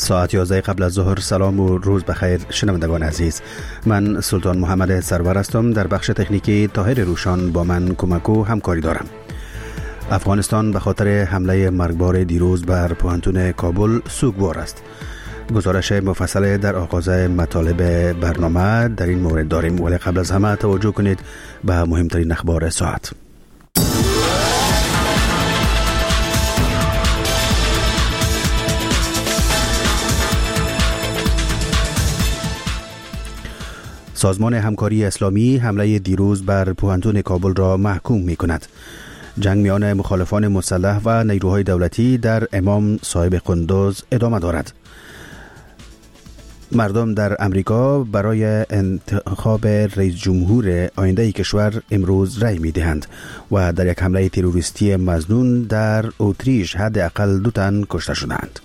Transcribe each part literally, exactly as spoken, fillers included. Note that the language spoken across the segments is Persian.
ساعت یازده قبل از ظهر. سلام و روز بخیر شنوندگان عزیز. من سلطان محمد سرور هستم. در بخش تکنیکی طاهر روشان با من کمک و همکاری دارم. افغانستان به خاطر حمله مرگبار دیروز بر پوهنتون کابل سوگوار است. گزارش مفصل در آغاز مطالب برنامه در این مورد داریم، ولی قبل از همه توجه کنید به مهمترین اخبار ساعت. سازمان همکاری اسلامی حمله دیروز بر پوهنتون کابل را محکوم می کند. جنگ میان مخالفان مسلح و نیروهای دولتی در امام صاحب قندوز ادامه دارد. مردم در امریکا برای انتخاب رئیس جمهور آینده کشور امروز رأی می دهند و در یک حمله تروریستی مظنون در اتریش حداقل دو تن کشته شدند.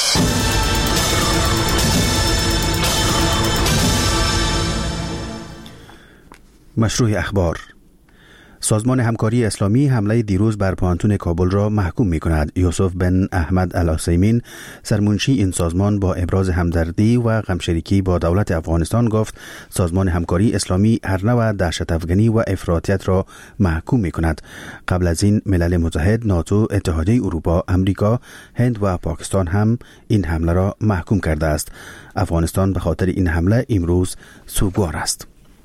مشروع اخبار. سازمان همکاری اسلامی حمله دیروز بر پوهنتون کابل را محکوم می کند. یوسف بن احمد العثیمین، سرمنشی این سازمان، با ابراز همدردی و غمشریکی با دولت افغانستان گفت سازمان همکاری اسلامی هر نوع دهشت افغانی و افراطیت را محکوم می کند. قبل از این ملل متحد، ناتو، اتحادیه اروپا، امریکا، هند و پاکستان هم این حمله را محکوم کرده است. افغانستان به خاطر این حمله امروز سوگوار است.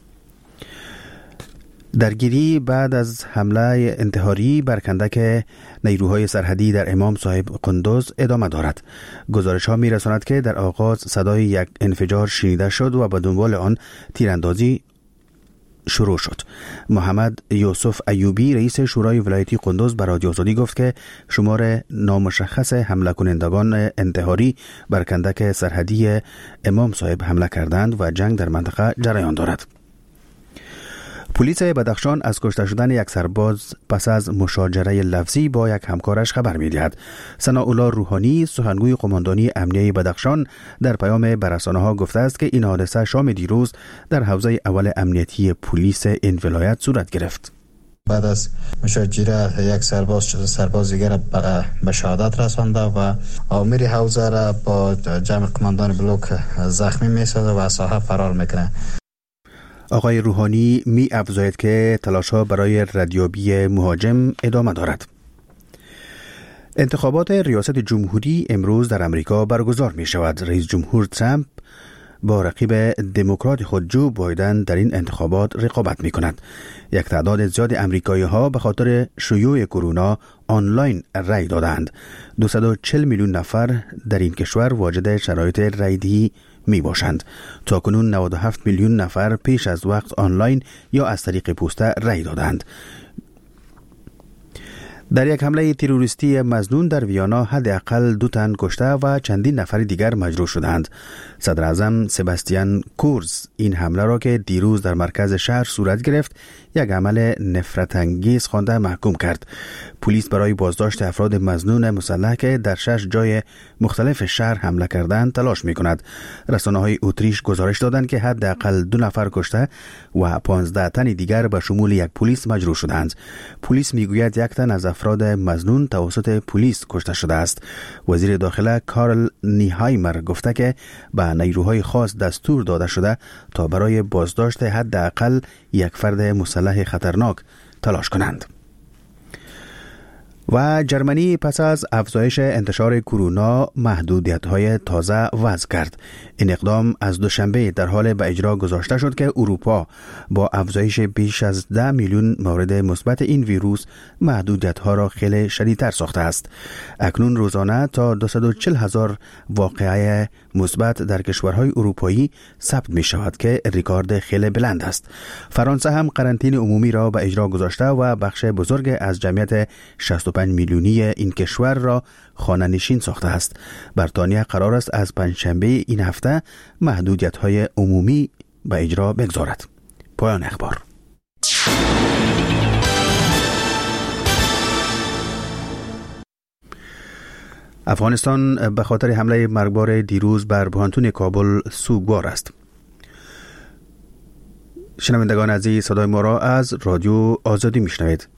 درگیری بعد از حمله انتحاری بر کندک نیروهای سرحدی در امام صاحب قندوز ادامه دارد. گزارش ها می رساند که در آغاز صدای یک انفجار شنیده شد و به دنبال آن تیراندازی شروع شد. محمد یوسف ایوبی، رئیس شورای ولایتی قندوز، به رادیو آزادی گفت که شمار نامشخص حمله کنندگان انتحاری بر کندک سرحدی امام صاحب حمله کردند و جنگ در منطقه جریان دارد. پلیس بدخشان از کشته شدن یک سرباز پس از مشاجره لفظی با یک همکارش خبر می‌دهد. ثناءالله روحانی، سخنگوی قماندانی امنیه بدخشان، در پیام به رسانه‌ها گفته است که این حادثه شام دیروز در حوزه اول امنیتی پلیس این ولایت صورت گرفت. بعد از مشاجره یک سرباز سرباز دیگر به شهادت رسانده و آمر حوزه را با جمع قماندان بلوک زخمی می‌سازد و از ساحه فرار می‌کند. آقای روحانی می افزاید که تلاش‌ها برای ردیابی مهاجم ادامه دارد. انتخابات ریاست جمهوری امروز در امریکا برگزار می شود. رئیس جمهور ترامپ با رقیب دموکرات خود جو بایدن در این انتخابات رقابت می کند. یک تعداد زیاد امریکایی ها به خاطر شیوع کرونا آنلاین رای دادند. دویست و چهل میلیون نفر در این کشور واجد شرایط رایدهی می باشند. تا کنون نود و هفت میلیون نفر پیش از وقت آنلاین یا از طریق پوسته رای دادند. در یک حمله تروریستی مظنون در ویانا حداقل دو تن کشته و چندین نفر دیگر مجروح شدند. صدر اعظم سباستیان کورز این حمله را که دیروز در مرکز شهر صورت گرفت یک عمل نفرت انگیز خوانده محکوم کرد. پلیس برای بازداشت افراد مظنون مسلح که در شش جای مختلف شهر حمله کردند تلاش می کند. رسانه‌های اتریش گزارش دادند که حداقل دو نفر کشته و پانزده تن دیگر به شمول یک پلیس مجروح شدند. پلیس میگوید یک تن از افراد مظنون توسط پلیس کشته شده است. وزیر داخله کارل نیهایمر گفته که به نیروهای خاص دستور داده شده تا برای بازداشت حداقل یک فرد مسلح خطرناک تلاش کنند. و جرمنی پس از افزایش انتشار کرونا محدودیت‌های تازه وضع کرد. این اقدام از دوشنبه در حال به اجرا گذاشته شد که اروپا با افزایش بیش از ده میلیون مورد مثبت این ویروس محدودیت‌ها را خیلی شدیدتر ساخته است. اکنون روزانه تا دویست و چهل هزار واقعه مثبت در کشورهای اروپایی ثبت می شود که رکورد خیلی بلند است. فرانسه هم قرنطینه عمومی را به اجرا گذاشته و بخش بزرگ از جمعیت شصت و پنج میلیونی این کشور را خانه نشین ساخته است. بریتانیا قرار است از پنجشنبه این هفته محدودیت‌های عمومی به اجرا بگذارد. پایان اخبار. افغانستان به خاطر حمله مرگبار دیروز بر پوهنتون کابل سوگوار است. شنوندگان عزیز، صدای ما را از رادیو آزادی میشنوید.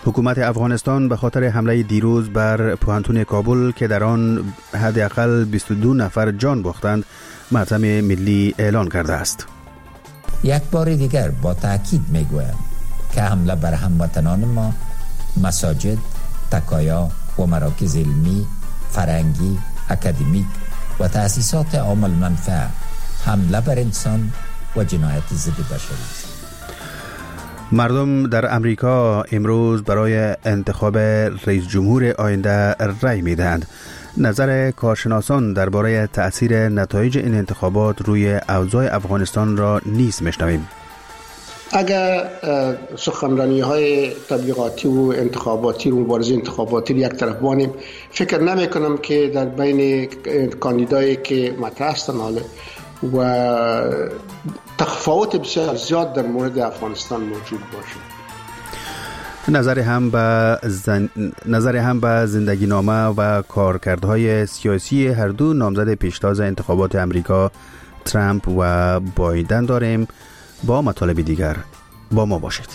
حکومت افغانستان به خاطر حمله دیروز بر پوهنتون کابل که در آن حداقل بیست و دو نفر جان باختند ماتم ملی اعلان کرده است. یک بار دیگر با تأکید میگویم که حمله بر هموطنان ما، مساجد، تکایا و مراکز علمی، فرهنگی، اکادمیک و تأسیسات عام المنفعه حمله بر انسان و جنایت ضد بشری است. مردم در امریکا امروز برای انتخاب رئیس جمهور آینده رأی می‌دهند. نظر کارشناسان درباره تأثیر نتایج این انتخابات روی اوضاع افغانستان را نیز میشنویم. اگر سخنرانی های تبلیغاتی و انتخاباتی و مبارزه انتخاباتی یک طرف بانیم، فکر نمی کنم که در بین کاندیدایی که مطرح هستند حالا و تفاوت بسیار زیاد در مورد افغانستان موجود باشه. نظر هم به زن... نظر هم به زندگی نامه و کارکردهای سیاسی هر دو نامزد پیشتاز انتخابات امریکا ترامپ و بایدن داریم. با مطالب دیگر با ما باشید.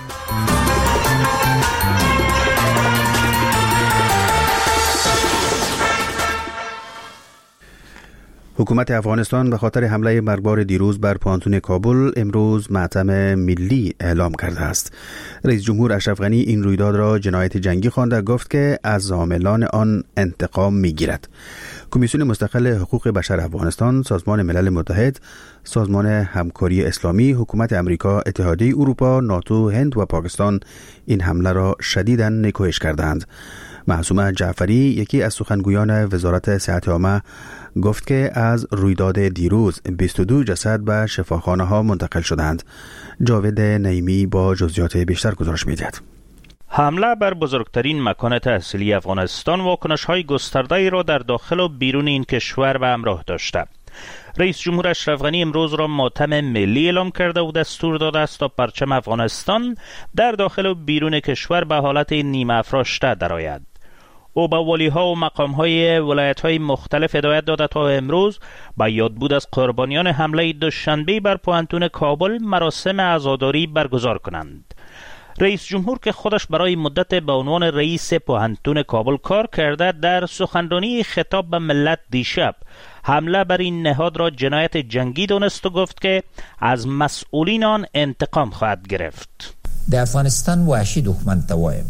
حکومت افغانستان به خاطر حمله مرگبار دیروز بر پوهنتون کابل امروز ماتم ملی اعلام کرده است. رئیس جمهور اشرف غنی این رویداد را جنایت جنگی خوانده، گفت که از عاملان آن انتقام میگیرد. کمیسیون مستقل حقوق بشر افغانستان، سازمان ملل متحد، سازمان همکاری اسلامی، حکومت امریکا، اتحادیه اروپا، ناتو، هند و پاکستان این حمله را شدیداً نیکویش کردند. معصومه جعفری، یکی از سخنگویان وزارت صحت عامه، گفت که از رویداد دیروز بیست و دو جسد به شفاخانه ها منتقل شدند. جاوید نعیمی با جزئیات بیشتر گزارش می‌دهد. حمله بر بزرگترین مکان تحصیلی افغانستان واکنش‌های گسترده‌ای را در داخل و بیرون این کشور به همراه داشته. رئیس جمهور اشرف غنی امروز را ماتم ملی اعلام کرده و دستور داده است تا پرچم افغانستان در داخل و بیرون کشور به حالت نیمه افراشته درآید. او به والی‌ها و مقام‌های ولایت‌های مختلف هدایت داده تا امروز با یادبود از قربانیان حمله دوشنبه بر پوهنتون کابل مراسم عزاداری برگزار کنند. رئیس جمهور که خودش برای مدت به عنوان رئیس پوهنتون کابل کار کرده، در سخنرانی خطاب به ملت دیشب حمله بر این نهاد را جنایت جنگی دانست و گفت که از مسئولین آن انتقام خواهد گرفت. در افغانستان وحشی دښمن ته وایم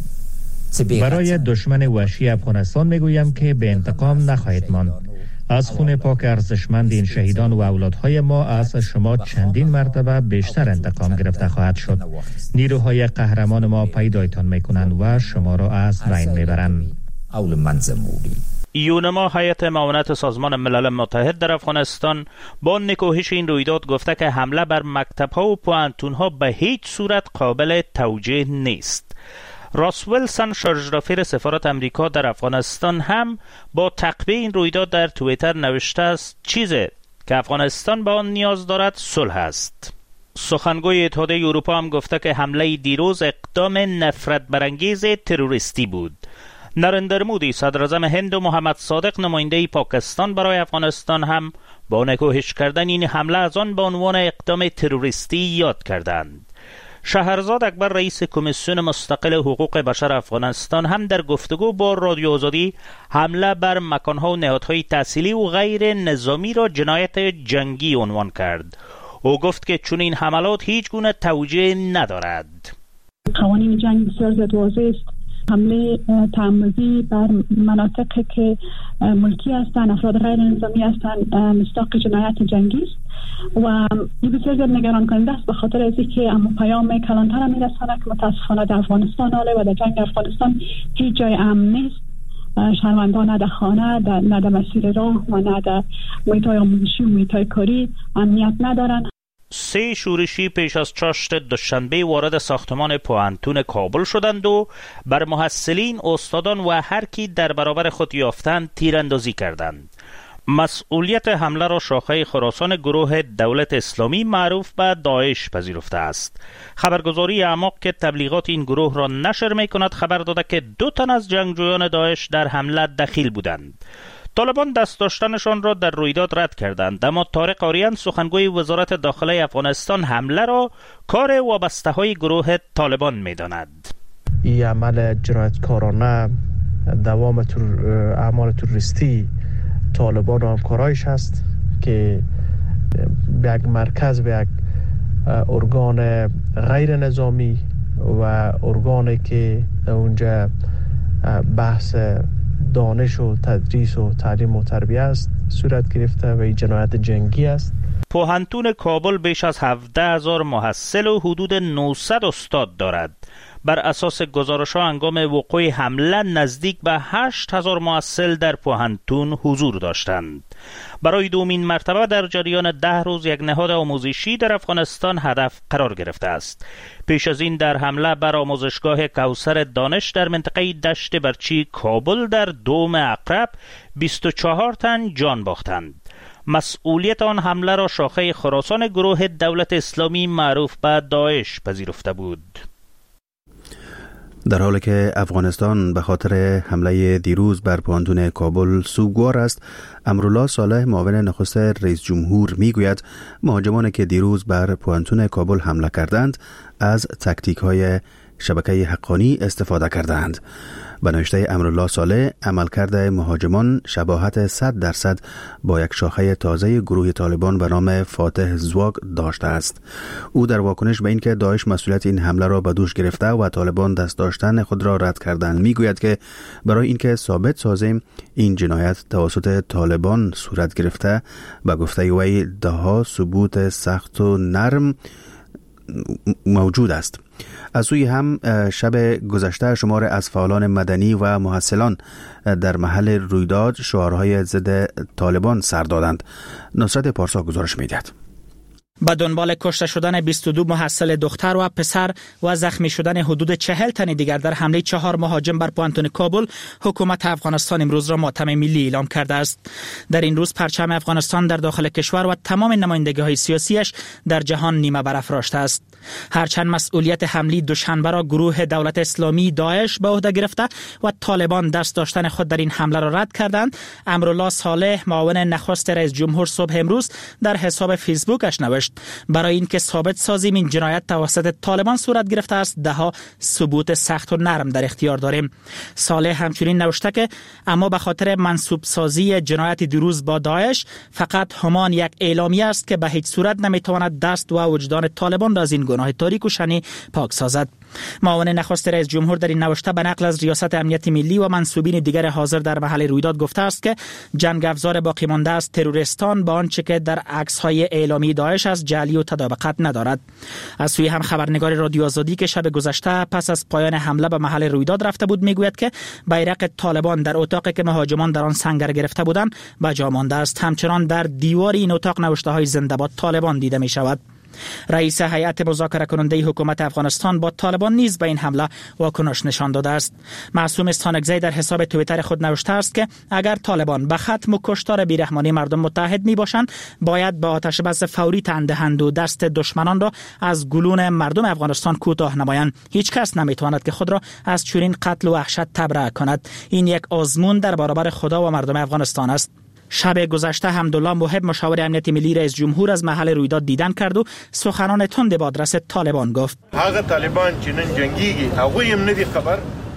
برای دشمن وحشی افغانستان میگویم که به انتقام نخواهید ماند. از خون پاک ارزشمند این شهیدان و اولادهای ما از شما چندین مرتبه بیشتر انتقام گرفته خواهد شد. نیروهای قهرمان ما پیدایتان میکنند و شما را از بین میبرند. اول منزموری یونما هیئت معاونت سازمان ملل متحد در افغانستان با نکوهش این رویداد گفته که حمله بر مکتب‌ها و پوهنتون‌ها به هیچ صورت قابل توجیه نیست. راس ویلسون، شارژ سفارت امریکا در افغانستان، هم با تعقیب این رویداد در توییتر نوشته است چیزی که افغانستان به آن نیاز دارد صلح است. سخنگوی اتحادیه اروپا هم گفته که حمله دیروز اقدام نفرت برانگیز تروریستی بود. نریندر مودی، صدر اعظم هند، و محمد صادق، نماینده پاکستان برای افغانستان، هم با نکوهش کردن این حمله از آن به عنوان اقدام تروریستی یاد کردند. شهرزاد اکبر، رئیس کمیسیون مستقل حقوق بشر افغانستان، هم در گفتگو با رادیو آزادی حمله بر مکانها و نهادهای تحصیلی و غیر نظامی را جنایت جنگی عنوان کرد. او گفت که چون این حملات هیچ گونه توجیه ندارد. قوانین جنگ بسیار زیاد واضح است. حمله تعمدی بر مناطقی که ملکی هستند، افراد غیر نظامی هستند، مصداق جنایت جنگی است و این بسیار زیاد نگران کننده است، به خاطر از اینکه اما پیام کلانتر میرساند که متاسفانه در افغانستان حاله و در جنگ افغانستان هیچ جای امن نیست. شهروندان نه در خانه، نه در مسیر راه و نه در محیط‌های آموزشی و محیط‌های کاری امنیت ندارند. سه شورشی پیش از چاشت دوشنبه وارد ساختمان پوهنتون کابل شدند و بر محصلین، استادان و هر کی در برابر خود یافتند تیراندازی کردند. مسئولیت حمله را شاخه خراسان گروه دولت اسلامی معروف به داعش پذیرفته است. خبرگزاری اعماق که تبلیغات این گروه را نشر می کند خبر داده که دو تن از جنگجویان داعش در حمله دخیل بودند. طالبان دست داشتنشان را در رویداد رد کردند، اما طارق آریان، سخنگوی وزارت داخله افغانستان، حمله را کار وابسته های گروه طالبان می داند. این عمل جنایتکارانه دوام تر... اعمال تروریستی طالبان و همکارایش هست که به یک مرکز به یک ارگان غیر نظامی و ارگانی که اونجا بحث دانش و تدریس و تعلیم و تربیه است صورت گرفته و این جنایت جنگی است. پوهنتون کابل بیش از هفده هزار محصل و حدود نهصد استاد دارد. بر اساس گزارش‌ها هنگام وقوع حمله نزدیک به هشت هزار محصل در پوهنتون حضور داشتند. برای دومین مرتبه در جریان ده روز یک نهاد آموزشی در افغانستان هدف قرار گرفته است. پیش از این در حمله بر آموزشگاه کوثر دانش در منطقه دشت برچی کابل در دوم عقرب بیست و چهار تن جان باختند. مسئولیت آن حمله را شاخه خراسان گروه دولت اسلامی معروف به داعش پذیرفته بود. در حالی که افغانستان به خاطر حمله دیروز بر پوهنتون کابل سوگوار است، امرالله صالح معاون نخست رئیس جمهور میگوید مهاجمانی که دیروز بر پوهنتون کابل حمله کردند از تاکتیک های شبکه حقانی استفاده کردند. به نوشته امرالله صالح، عملکرد مهاجمان شباهت صد درصد با یک شاخه تازه گروه طالبان به نام فاتح زواگ داشته است. او در واکنش به اینکه داعش مسئولیت این حمله را به دوش گرفته و طالبان دست داشتن خود را رد کردند میگوید که برای اینکه ثابت سازیم این جنایت توسط طالبان صورت گرفته، به گفته وی دهها ثبوت سخت و نرم موجود است. از سوی هم شب گذشته شمار از فعالان مدنی و محصلان در محل رویداد شعارهای ضد طالبان سر دادند. نصرت پارسا گزارش می‌دهد. به دنبال کشته شدن بیست و دو محصل دختر و پسر و زخمی شدن حدود چهل تن دیگر در حمله چهار مهاجم بر پوهنتون کابل، حکومت افغانستان امروز را ماتم ملی اعلام کرده است. در این روز پرچم افغانستان در داخل کشور و تمام نمایندگی‌های سیاسیش در جهان نیمه برافراشته است. هرچند مسئولیت حمله دوشنبه را گروه دولت اسلامی داعش به عهده گرفته و طالبان دست داشتن خود در این حمله را رد کردند، امرالله صالح معاون نخست رئیس جمهور صبح امروز در حساب فیسبوکش نوشت برای اینکه ثابت سازیم این جنایت توسط طالبان صورت گرفته است، دهها ثبوت سخت و نرم در اختیار داریم. صالح همچنین نوشته که اما به خاطر منسوب سازی جنایت دیروز با داعش فقط همان یک اعلامیه است که به هیچ صورت نمیتواند دست و وجدان طالبان را از این گناه تاریک و شنی پاک سازد. معاون نخست رئیس جمهور در این نوشته به نقل از ریاست امنیت ملی و منصوبین دیگر حاضر در محل رویداد گفته است که جنگ افزار باقی مانده از تروریستان با آنچه که در عکس‌های اعلامی داعش از جعلی و تطابقت ندارد. از سوی هم خبرنگار رادیو آزادی که شب گذشته پس از پایان حمله به محل رویداد رفته بود میگوید که بیرق طالبان در اتاقی که مهاجمان در آن سنگر گرفته بودند به جا مانده است. همچنان در دیوار این اتاق نوشته‌های زنده باد طالبان دیده می شود. رئیس هیئت مذاکره کننده حکومت افغانستان با طالبان نیز به این حمله واکنش نشان داده است. معصوم استانکزی در حساب توییتر خود نوشته است که اگر طالبان به ختم و کشتار بیرحمانه مردم متحد می باشند، باید به آتش بس فوری تن دهند و دست دشمنان را از گلون مردم افغانستان کوتاه نمایند. هیچ کس نمی تواند که خود را از چنین قتل و وحشت تبرئه کند. این یک آزمون در برابر خدا و مردم افغانستان است. شب گذشته حمدالله محب مشاور امنیت ملی رئیس جمهور از محل رویداد دیدن کرد و سخنان تند به آدرس طالبان گفت. هغه طالبان چې نن جنگیږي هغه هم ندي خبر.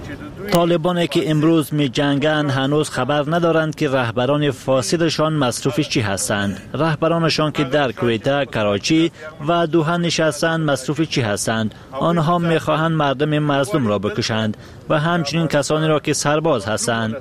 طالبانی که امروز می جنگند هنوز خبر ندارند که رهبران فاسدشان مصروف چی هستند. رهبرانشان که در کویته، کراچی و دوحه نشستند مصروف چی هستند. آنها می خواهند مردم مظلوم را بکشند و همچنین کسانی را که سرباز هستند.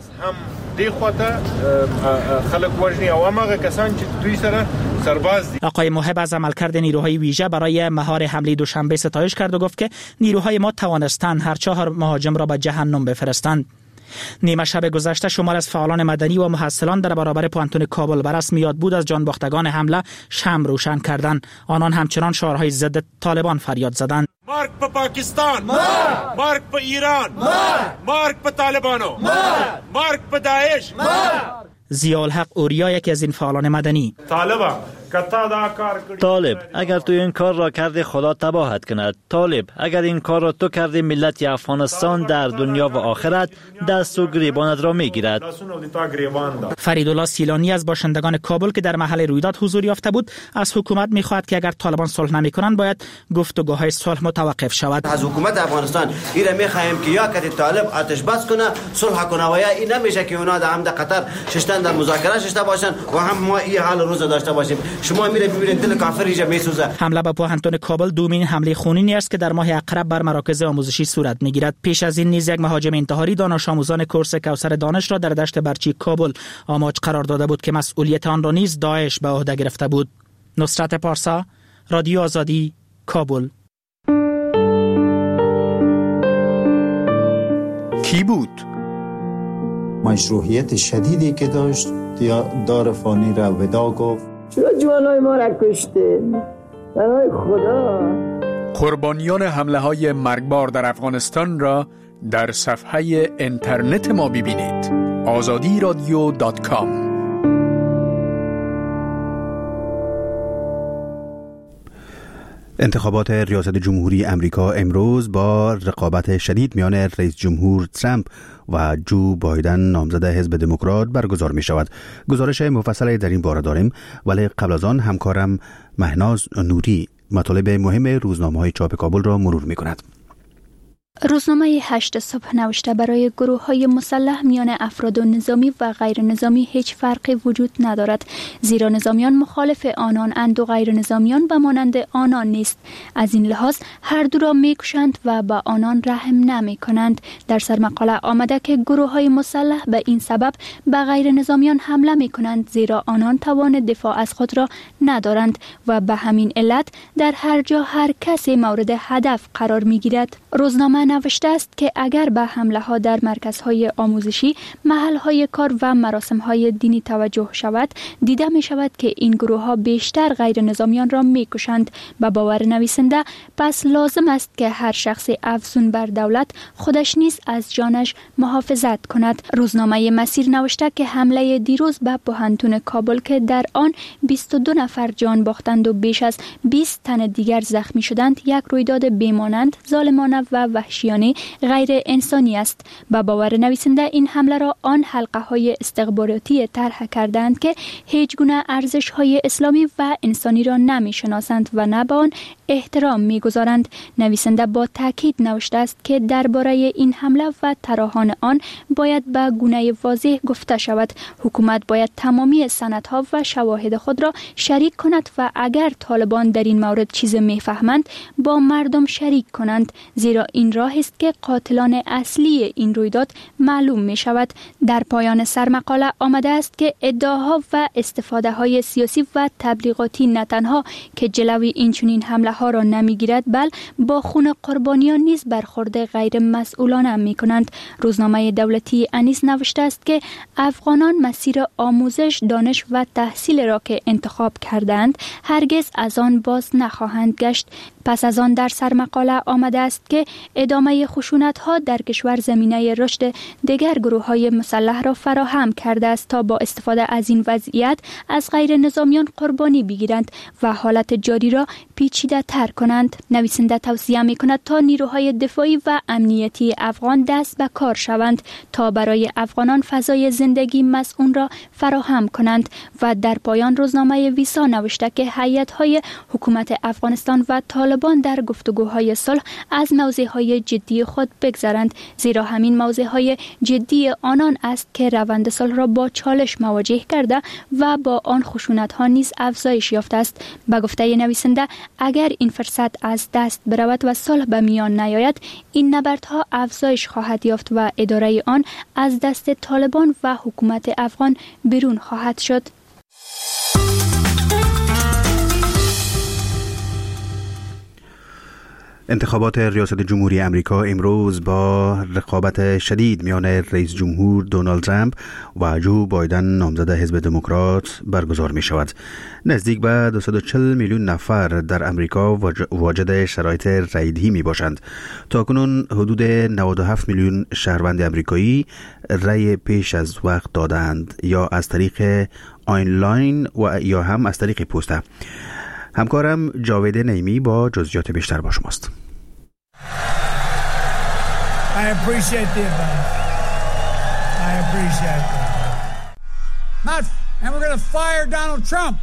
آقای محب از عملکرد نیروهای ویژه برای مهار حمله دوشنبه ستایش کرد و گفت که نیروهای ما توانستند هر چهار مهاجم را به جهنم بفرستند. نیمه شب گذشته شمار از فعالان مدنی و محصلان در برابر پوهنتون کابل بر رسم یاد بود از جانباختگان حمله شمع روشن کردند. آنان همچنان شعارهای ضد طالبان فریاد زدند. مارک په پاکستان، مارک په ایران، مارک په طالبانو، مارک په داعش. ضیاءالحق اوریا یکی از این فعالان مدنی: طالبان طالب اگر تو این کار را کرده خدا تباهت کند. طالب اگر این کار را تو کرده ملت افغانستان در دنیا و آخرت دست و گریبانت را میگیرد. فریدالله سیلانی از باشندگان کابل که در محل رویداد حضور یافته بود از حکومت میخواهد که اگر طالبان صلح نمیکنند باید گفتگوهای صلح متوقف شود. از حکومت افغانستان ایره میخواهیم که یا کتی طالب آتش بس کنه صلح کنه و یا این نمیشه که اونا در عمد قطر ششتن در مذاکره ششته باشن و هم ما این حال روز داشته باشیم. شما میره ببینید دل کافر اینجا میسوزه. حمله به پوهنتون کابل دومین حمله خونینی است که در ماه اقرب بر مراکز آموزشی صورت میگیرد. پیش از این نیز یک مهاجم انتحاری دانش آموزان کورس کوثر دانش را در دشت برچی کابل آماج قرار داده بود که مسئولیت آن را نیز داعش به عهده گرفته بود. نصرت پارسا، رادیو آزادی، کابل. کی بود؟ مشروعیت شدیدی که داشت دار فانی را ودا گفت. چرا جوانای ما را کشته؟ برای خدا. قربانیان حمله های مرگبار در افغانستان را در صفحه اینترنت ما ببینید. آزادی رادیو دات کام. انتخابات ریاست جمهوری امریکا امروز با رقابت شدید میان رئیس جمهور ترامپ و جو بایدن نامزد حزب دموکرات برگزار می شود. گزارش مفصلی در این باره داریم، ولی قبل از آن همکارم مهناز نوری مطالب مهم روزنامه‌های چاپ کابل را مرور می کند. روزنامه هشت صبح نوشته برای گروه های مسلح میان افراد و نظامی و غیر نظامی هیچ فرقی وجود ندارد، زیرا نظامیان مخالف آنان اند و غیر نظامیان به مانند آنان نیست. از این لحاظ هر دو را میکشند و به آنان رحم نمی کنند. در سرمقاله آمده که گروه های مسلح به این سبب به غیر نظامیان حمله می کنند، زیرا آنان توان دفاع از خود را ندارند و به همین علت در هر جا هر کسی مورد هدف قرار می گیرد. روزنامه نوشته است که اگر به حمله ها در مرکزهای آموزشی، محل های کار و مراسم های دینی توجه شود، دیده می شود که این گروه ها بیشتر غیر نظامیان را می کشند. به باور نویسنده پس لازم است که هر شخص افزون بر دولت خودش نیز از جانش محافظت کند. روزنامه مسیر نوشته که حمله دیروز به پوهنتون کابل که در آن بیست و دو نفر جان باختند و بیش از بیست تن دیگر زخمی شدند یک رویداد بیمانند، ظالمانه و وحشیانه غیر انسانی است. با باور نویسنده این حمله را آن حلقه های استخباراتی طرح کردند که هیچ گونه ارزش های اسلامی و انسانی را نمی شناسند و نه به آن احترام می گذارند. نویسنده با تاکید نوشته است که درباره این حمله و طراحان آن باید به گونه واضح گفته شود. حکومت باید تمامی سندها و شواهد خود را شریک کند و اگر طالبان در این مورد چیز می فهمند با مردم شریک کنند، زیرا این راه است که قاتلان اصلی این رویداد معلوم می شود. در پایان سرمقاله آمده است که ادعاها و استفاده های سیاسی و تبلیغاتی نه تنها که جلوی این چنین حمله ها را نمی گیرد، بل با خون قربانیان نیز برخورد غیر مسئولانه می کنند. روزنامه دولتی انیس نوشته است که افغانان مسیر آموزش، دانش و تحصیل را که انتخاب کردند هرگز از آن باز نخواهند گشت. پس از آن در سرمقاله آمده است که ادامه خشونت ها در کشور زمینه رشد دیگر گروه های مسلح را فراهم کرده است تا با استفاده از این وضعیت از غیر نظامیان قربانی بگیرند و حالت جاری را پیچیده تر کنند. نویسنده توصیه می کند تا نیروهای دفاعی و امنیتی افغان دست به کار شوند تا برای افغانان فضای زندگی مسئول را فراهم کنند. و در پایان روزنامه ویسا نوشته که هیئت‌های حکومت افغانستان و طالبان در گفتگوهای صلح از موضعهای جدی خود بگذرند، زیرا همین موضعهای جدی آنان است که روند صلح را با چالش مواجه کرده و با آن خشونت‌ها نیز افزایش یافته است. به گفته نویسنده اگر این فرصت از دست برود و صلح به میان نیاید، این نبردها افزایش خواهد یافت و اداره آن از دست طالبان و حکومت افغان بیرون خواهد شد. انتخابات ریاست جمهوری امریکا امروز با رقابت شدید میان رئیس جمهور دونالد ترامپ و جو بایدن نامزد حزب دموکرات برگزار می شود. نزدیک به دویست و چهل میلیون نفر در امریکا واجد شرایط رایدهی می باشند. تاکنون حدود نود و هفت میلیون شهروند امریکایی رای پیش از وقت دادند یا از طریق آنلاین و یا هم از طریق پسته. همکارم جاوید نعیمی با جزئیات بیشتر با شماست. I appreciate the advice. I appreciate that. Not, and we're going to fire Donald Trump.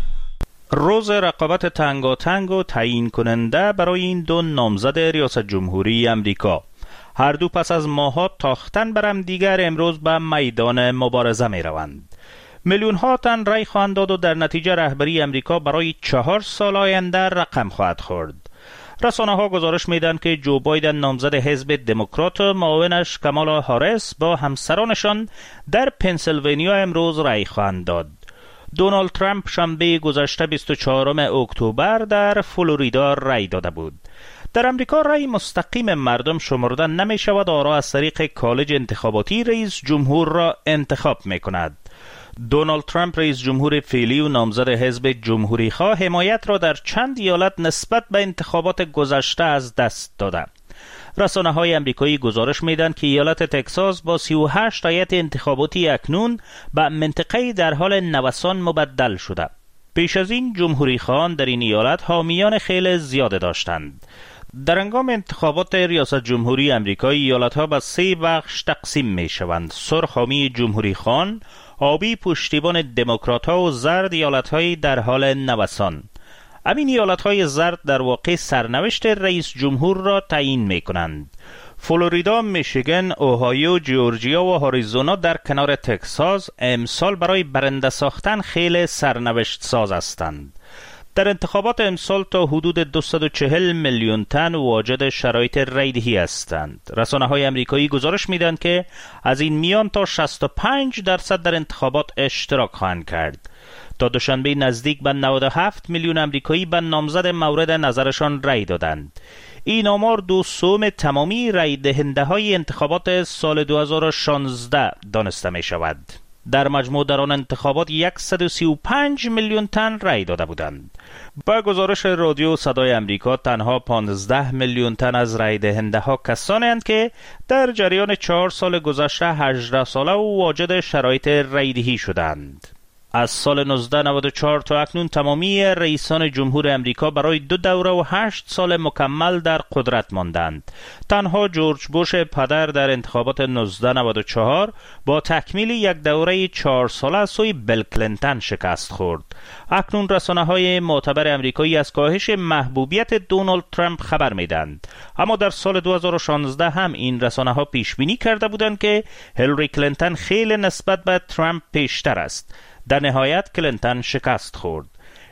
روز رقابت تنگاتنگ و تعیین کننده برای این دو نامزد ریاست جمهوری امریکا. هر دو پس از ماه‌ها تاختن بر هم دیگر امروز به میدان مبارزه می روند. میلیون ها تن رای خواهند داد و در نتیجه رهبری امریکا برای چهار سال آینده رقم خواهد خورد. رسانه ها گزارش میدن که جو بایدن نامزد حزب دموکرات و معاونش کامالا هاریس با همسرانشان در پنسیلوانیا امروز رای خواهند داد. دونالد ترامپ شنبه گذشته بیست و چهارم اکتبر در فلوریدا رای داده بود. در امریکا رای مستقیم مردم شمرده نمی شود، آرا از طریق کالج انتخاباتی رئیس جمهور را انتخاب می کند. دونالد ترامپ رئیس جمهور فعلی و نامزد حزب جمهوری خواه حمایت را در چند ایالت نسبت به انتخابات گذشته از دست داده. رسانه های امریکایی گزارش میدن که ایالت تگزاس با سی و هشت هیئت انتخاباتی اکنون به منطقه در حال نوسان مبدل شده. پیش از این جمهوری خواهان در این ایالت حامیان خیلی زیاده داشتند. در هنگام انتخابات ریاست جمهوری امریکایی ایالت ها به سه بخش تقسیم می شوند: سرخ حامی جمهوری خواهان، آبی پشتیبان دموکرات ها و زرد ایالت های در حال نوسان. همین ایالت های زرد در واقع سرنوشت رئیس جمهور را تعیین می کنند. فلوریدا، میشیگن، اوهایو، جورجیا و آریزونا در کنار تگزاس امسال برای برنده ساختن خیلی سرنوشت ساز هستند. در انتخابات امسال تا حدود دویست و چهل میلیون تن واجد شرایط رایدهی هستند. رسانه های امریکایی گزارش میدن که از این میان تا شصت و پنج درصد در انتخابات اشتراک خواهند کرد. تا دوشنبه نزدیک به نود و هفت میلیون امریکایی به نامزد مورد نظرشان رای دادند. این آمار دو سوم تمامی رای دهنده های انتخابات سال دو هزار و شانزده دانسته می شود. در مجموع در آن انتخابات صد و سی و پنج میلیون تن رای داده بودند. با گزارش رادیو صدای امریکا تنها پانزده میلیون تن از رای دهنده ها کسانی اند که در جریان چهار سال گذشته هجده ساله و واجد شرایط رایدهی شدند. از سال نوزده نود و چهار تا اکنون تمامی رئیسان جمهور امریکا برای دو دوره و هشت سال مکمل در قدرت ماندند. تنها جورج بوش پدر در انتخابات نوزده نود و چهار با تکمیل یک دوره چهار ساله سوی بیل کلینتون شکست خورد. اکنون رسانه های معتبر امریکایی از کاهش محبوبیت دونالد ترامپ خبر میدند. اما در سال دو هزار و شانزده هم این رسانه ها پیش بینی کرده بودند که هیلاری کلینتون خیلی نسبت به ترامپ پیشتر است. در نهایت کلینتون شکست خورد.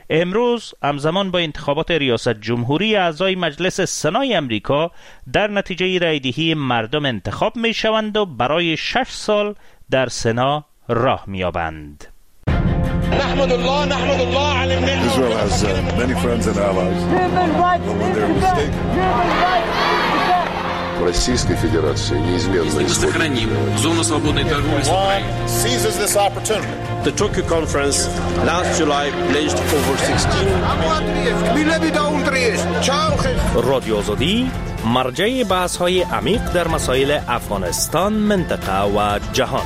امروز همزمان با انتخابات ریاست جمهوری اعضای مجلس سنای امریکا در نتیجه رایدهی مردم انتخاب می شوند و برای شش سال در سنا راه می یابند. نحمد الله نحمد الله علی النعمة. Israel has uh, many friends and allies. When they're mistaken. Российской Федерации неизменно мы сохраним зону свободной торговли с Украиной. Seizes this opportunity. The Tokyo conference last July pledged over sixteen رادیو آزادی مرجع بحث های عمیق در مسائل افغانستان، منطقه و جهان.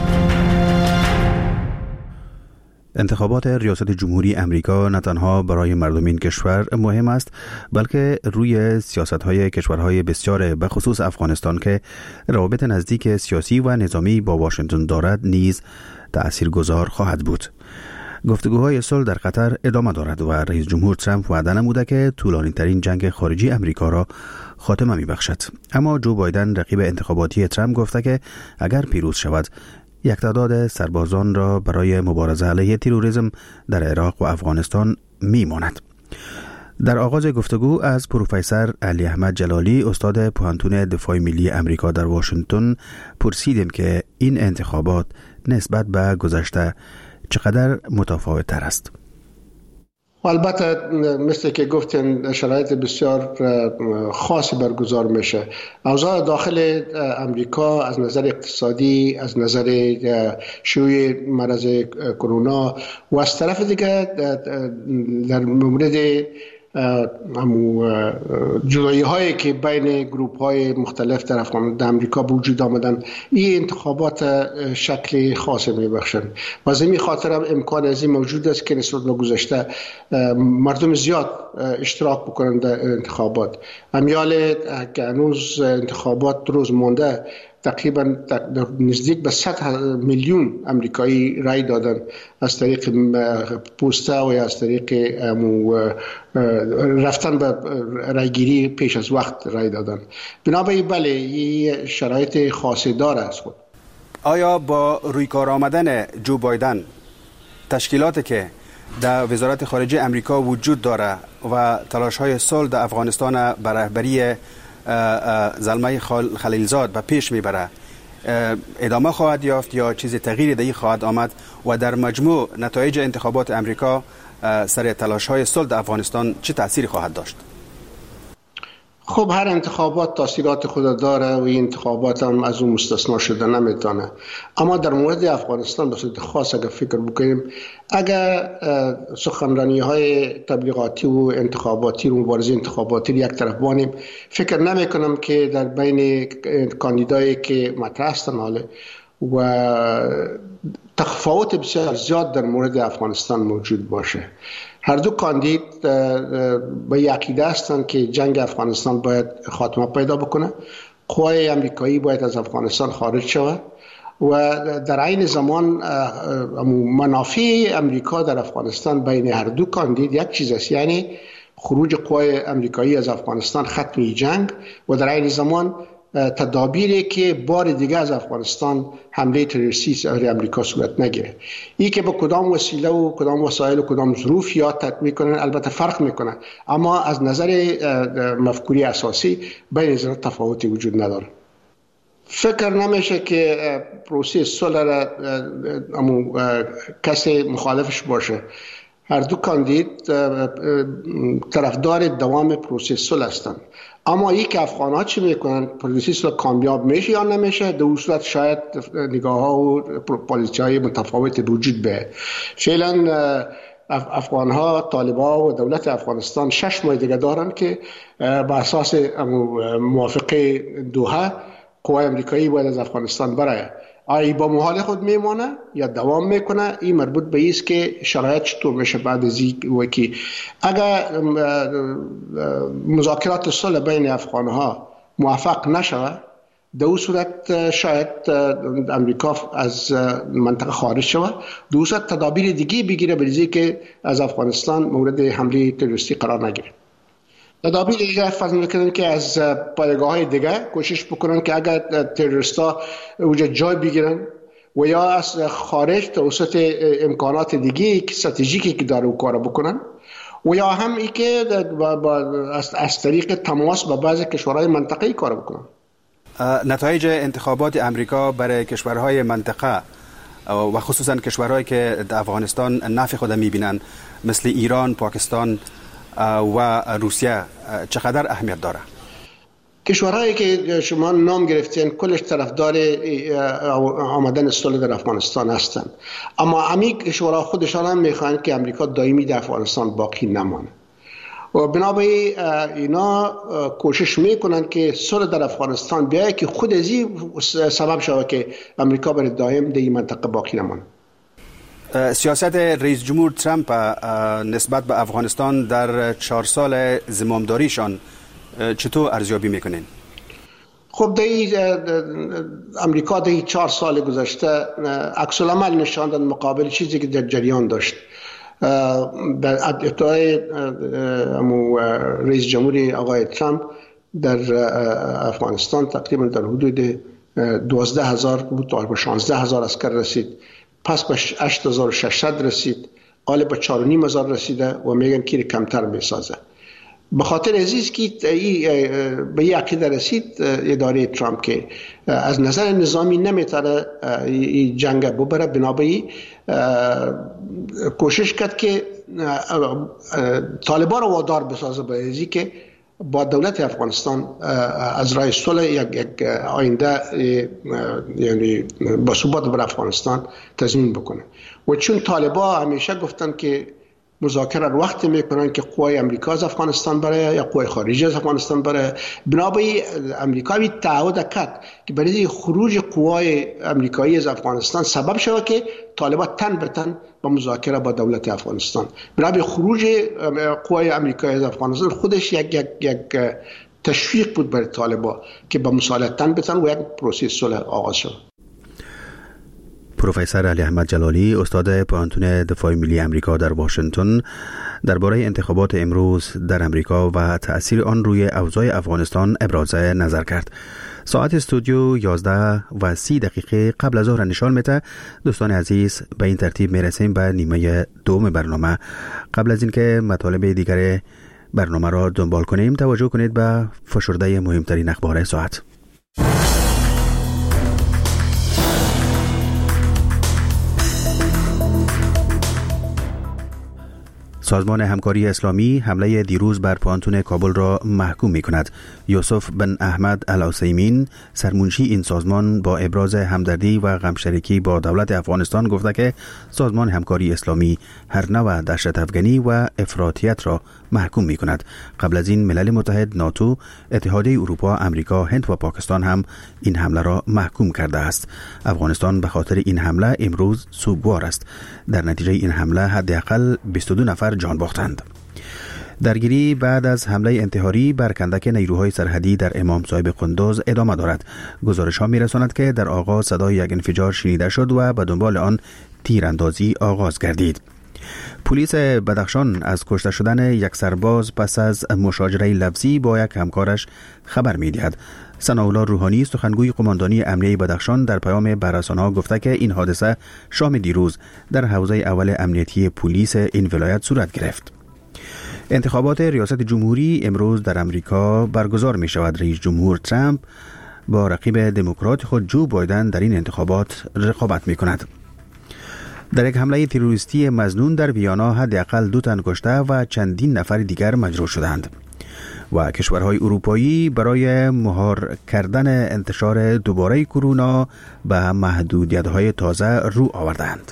انتخابات ریاست جمهوری امریکا نه تنها برای مردم این کشور مهم است، بلکه روی سیاست‌های کشورهای بسیار به خصوص افغانستان که روابط نزدیک سیاسی و نظامی با واشنگتن دارد نیز تأثیرگذار خواهد بود. گفتگوهای صلح در قطر ادامه دارد و رئیس جمهور ترامپ وعده نموده که طولانی‌ترین جنگ خارجی امریکا را خاتمه می‌بخشد. اما جو بایدن رقیب انتخاباتی ترامپ گفته که اگر پیروز شود یک تعداد سربازان را برای مبارزه علیه تروریسم در عراق و افغانستان میماند. در آغاز گفتگو از پروفسور علی احمد جلالی استاد پوهنتون دفاع ملی امریکا در واشنگتن پرسیدیم که این انتخابات نسبت به گذشته چقدر متفاوت تر است. البته مثل که گفتین شرایط بسیار خاصی برگزار میشه. اوضاع داخل امریکا از نظر اقتصادی، از نظر شیوع مرض کرونا و از طرف دیگه در مورد همو جدایی هایی که بین گروپ های مختلف در امریکا به وجود آمدن، این انتخابات شکل خاص می بخشند و از این خاطر هم امکان از این موجود است که نسبت به گذشته مردم زیاد اشتراک بکنند در انتخابات. امیال که هنوز انتخابات روز مونده، تقریبا نزدیک به صد میلیون امریکایی رای دادن از طریق پوسته و از طریق رفتن به رایگیری پیش از وقت رای دادن. بنابراین بله این شرایط خاصی داره است. خود آیا با روی کار آمدن جو بایدن تشکیلاتی که در وزارت خارجه امریکا وجود داره و تلاش های صلح در افغانستان به رهبری زلمه خلیلزاد به پیش میبره ادامه خواهد یافت یا چیز تغییری در این خواهد آمد و در مجموع نتایج انتخابات امریکا سر تلاش های صلح در افغانستان چه تأثیری خواهد داشت؟ خب هر انتخابات تاثیرات خود داره و این انتخابات هم از اون مستثنا شده نمیتونه. اما در مورد افغانستان به صورت خاص اگر فکر بکنیم، اگر سخنرانی های تبلیغاتی و انتخاباتی و مبارزه انتخاباتی یک طرف بانیم، فکر نمی کنم که در بین کاندیدایی که مطرح هستند حاله و تفاوت بسیار زیاد در مورد افغانستان موجود باشه. هر دو کاندید به یک عقیده هستند که جنگ افغانستان باید خاتمه پیدا بکنه، قوای امریکایی باید از افغانستان خارج شود و در عین زمان منافع امریکا در افغانستان بین هر دو کاندید یک چیز است، یعنی خروج قوای امریکایی از افغانستان، ختم جنگ و در عین زمان تدابیری که بار دیگه از افغانستان حمله تروریستی سر امریکا صورت نگیره. این که با کدام وسیله و کدام وسایل و کدام ظروف یا تطبیق کنن البته فرق میکنه، اما از نظر مفکوری اساسی بین این تفاوتی وجود نداره. فکر نمیشه که پروسه صلح را کسی مخالفش باشه. هر دو کاندید طرفدار دوام پروسه صلح هستند، اما این که افغان ها چی میکنن، پروسه صلح کامیاب میشه یا نمیشه، در اون صورت شاید نگاه ها و پالیسی های متفاوت وجود بیاید. فعلا افغان ها، طالبان و دولت افغانستان شش ماه دیگه دارن که به اساس موافقه دوحه قوای امریکایی باید از افغانستان برای آیا با محال خود میمانه یا دوام میکنه. این مربوط به ایست که شرایط چطور میشه بعد از این وکی. اگر مذاکرات صلح بین افغان ها موفق نشوه، در اون صورت شاید امریکا از منطقه خارج شوه، در اون صورت تدابیر دیگه بگیره بریزی که از افغانستان مورد حمله تروریستی قرار نگیره. تدابیر دیگه فرض میکنن که از پایگاه های دیگه کوشش بکنن که اگر تروریستا اونجا جای بگیرن و یا از خارج توسط امکانات دیگه استراتژیکی که داره کار بکنن و یا هم ای که از طریق تماس با بعضی کشورهای منطقه‌ای کار بکنن. نتایج انتخابات امریکا برای کشورهای منطقه و خصوصا کشورهایی که در افغانستان نفع خود میبینن مثل ایران، پاکستان و روسیه چقدر اهمیت داره؟ کشورهایی که شما نام گرفتین کلش طرفدار آمدن صلح در افغانستان هستند، اما همین کشورها خودشان هم میخوان که امریکا دائمی در افغانستان باقی نمانه و بنابراین اینا کوشش میکنن که صلح در افغانستان بیاید که خود از این سبب شود که امریکا برای دائم در این منطقه باقی نمانه. سیاست رئیس جمهور ترامپ نسبت به افغانستان در چهار سال زمامداریشان چطور ارزیابی میکنین؟ خب در امریکا در چهار سال گذشته عکس العمل نشاندن مقابل چیزی که در جریان داشت. در ابتدای رئیس جمهور آقای ترامپ در افغانستان تقریبا در حدود دوازده هزار بود تا شانزده هزار عسکر رسید، پس به هشت هزار و ششصد رسید، حالا به چهار و نیم هزار رسیده و میگن که کمتر میسازه. به خاطر عزیز که به یک عقیده رسید اداره ترامپ که از نظر نظامی نمیتونه این جنگ ببره، بنابراین کوشش کرد که طالبان رو وادار بسازه به ازی که با دولت افغانستان از راه صلح یک یک آینده یعنی با ثبات بر افغانستان تضمین بکنه. و چون طالبان همیشه گفتن که مذاکره رو وقتی میکنن که قوای امریکا از افغانستان بره یا قوای خارجی از افغانستان بره. بنابراین امریکا می تعهد کرد که برای خروج قوای امریکایی از افغانستان سبب شود که طالبان تن به تن با مذاکره با دولت افغانستان. بنابراین خروج قوای امریکایی از افغانستان خودش یک یک یک تشویق بود برای طالبان که با مصالحه تن به تن و یک پروسه صلح آغاز شد. پروفسور علی احمد جلالی، استاد پوهنتون دفاع ملی امریکا در واشنگتن، درباره انتخابات امروز در امریکا و تأثیر آن روی اوضاع افغانستان ابراز نظر کرد. ساعت استودیو یازده و سی دقیقه قبل از ظهر نشان میده. دوستان عزیز، به این ترتیب میرسیم به نیمه دوم برنامه. قبل از اینکه مطالب دیگر برنامه را دنبال کنیم، توجه کنید به فشرده مهمترین اخبار ساعت. سازمان همکاری اسلامی حمله دیروز بر پوانتون کابل را محکوم می کند. یوسف بن احمد العثیمین، سرمنشی این سازمان، با ابراز همدردی و غمشریکی با دولت افغانستان گفته که سازمان همکاری اسلامی هر نوع دهشت افغانی و افراطیت را محکوم می کند. قبل از این ملل متحد، ناتو، اتحادیه اروپا، امریکا، هند و پاکستان هم این حمله را محکوم کرده است. افغانستان به خاطر این حمله امروز سوگوار است. در نتیجه این حمله حداقل بیست و دو نفر جان باختند. درگیری بعد از حمله انتحاری بر کندک نیروهای سرحدی در امام صاحب قندوز ادامه دارد. گزارش ها می رساند که در آغاز صدای یک انفجار شنیده شد و به دنبال آن تیراندازی آغاز گردید. پلیس بدخشان از کشته شدن یک سرباز پس از مشاجره لفظی با یک همکارش خبر می دهد. ثناءالله روحانی، سخنگوی قماندانی امنیه بدخشان، در پیام به رسانه‌ها گفته که این حادثه شام دیروز در حوزه اول امنیتی پلیس این ولایت صورت گرفت. انتخابات ریاست جمهوری امروز در امریکا برگزار می شود. رئیس جمهور ترامپ با رقیب دموکرات خود جو بایدن در این انتخابات رقابت می کند. در یک حمله تروریستی مظنون در ویانا حداقل دو تن کشته و چندین نفر دیگر مجروح شدند و کشورهای اروپایی برای مهار کردن انتشار دوباره کرونا به محدودیت‌های تازه رو آوردند.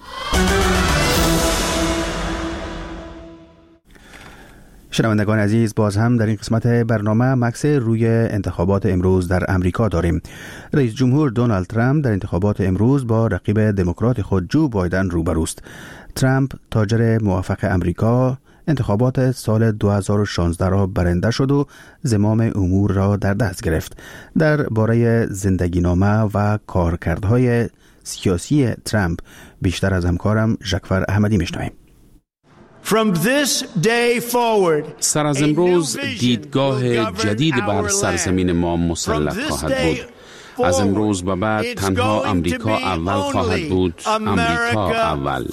شنوندگان عزیز، باز هم در این قسمت برنامه مکس روی انتخابات امروز در امریکا داریم. رئیس جمهور دونالد ترامپ در انتخابات امروز با رقیب دموکرات خود جو بایدن روبروست. ترامپ، تاجر موفق امریکا، انتخابات سال دو هزار و شانزده را برنده شد و زمام امور را در دست گرفت. در باره زندگی نامه و کارکردهای سیاسی ترامپ بیشتر از همکارم ژکفر احمدی میشنویم. سر از امروز دیدگاه جدید بر سرزمین ما مسلط خواهد بود. از امروز به بعد تنها امریکا اول خواهد بود. امریکا اول.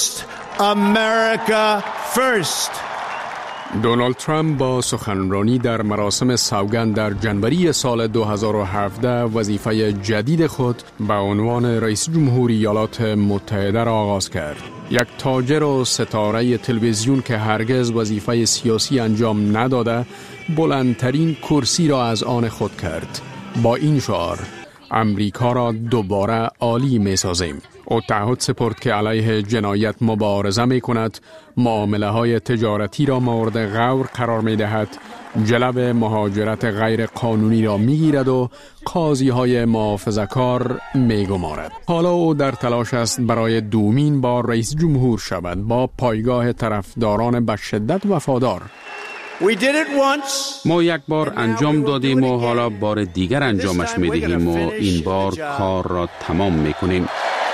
دونالد ترامپ با سخنرانی در مراسم سوگند در جنوری سال دو هزار و هفده وظیفه جدید خود به عنوان رئیس جمهوری ایالات متحده را آغاز کرد. یک تاجر و ستاره تلویزیون که هرگز وظیفه سیاسی انجام نداده، بلندترین کرسی را از آن خود کرد. با این شعار: امریکا را دوباره عالی می سازیم. او تعهد سپرد که علیه جنایت مبارزه می کند، معامله های تجارتی را مورد غور قرار می دهد، جلب مهاجرت غیر قانونی را می گیرد و قاضی های محافظه‌کار می گمارد. حالا او در تلاش است برای دومین بار رئیس جمهور شود، با پایگاه طرفداران به شدت وفادار. ما یک بار انجام دادیم و حالا بار دیگر انجامش می دهیم و این بار کار را تمام می کنیم.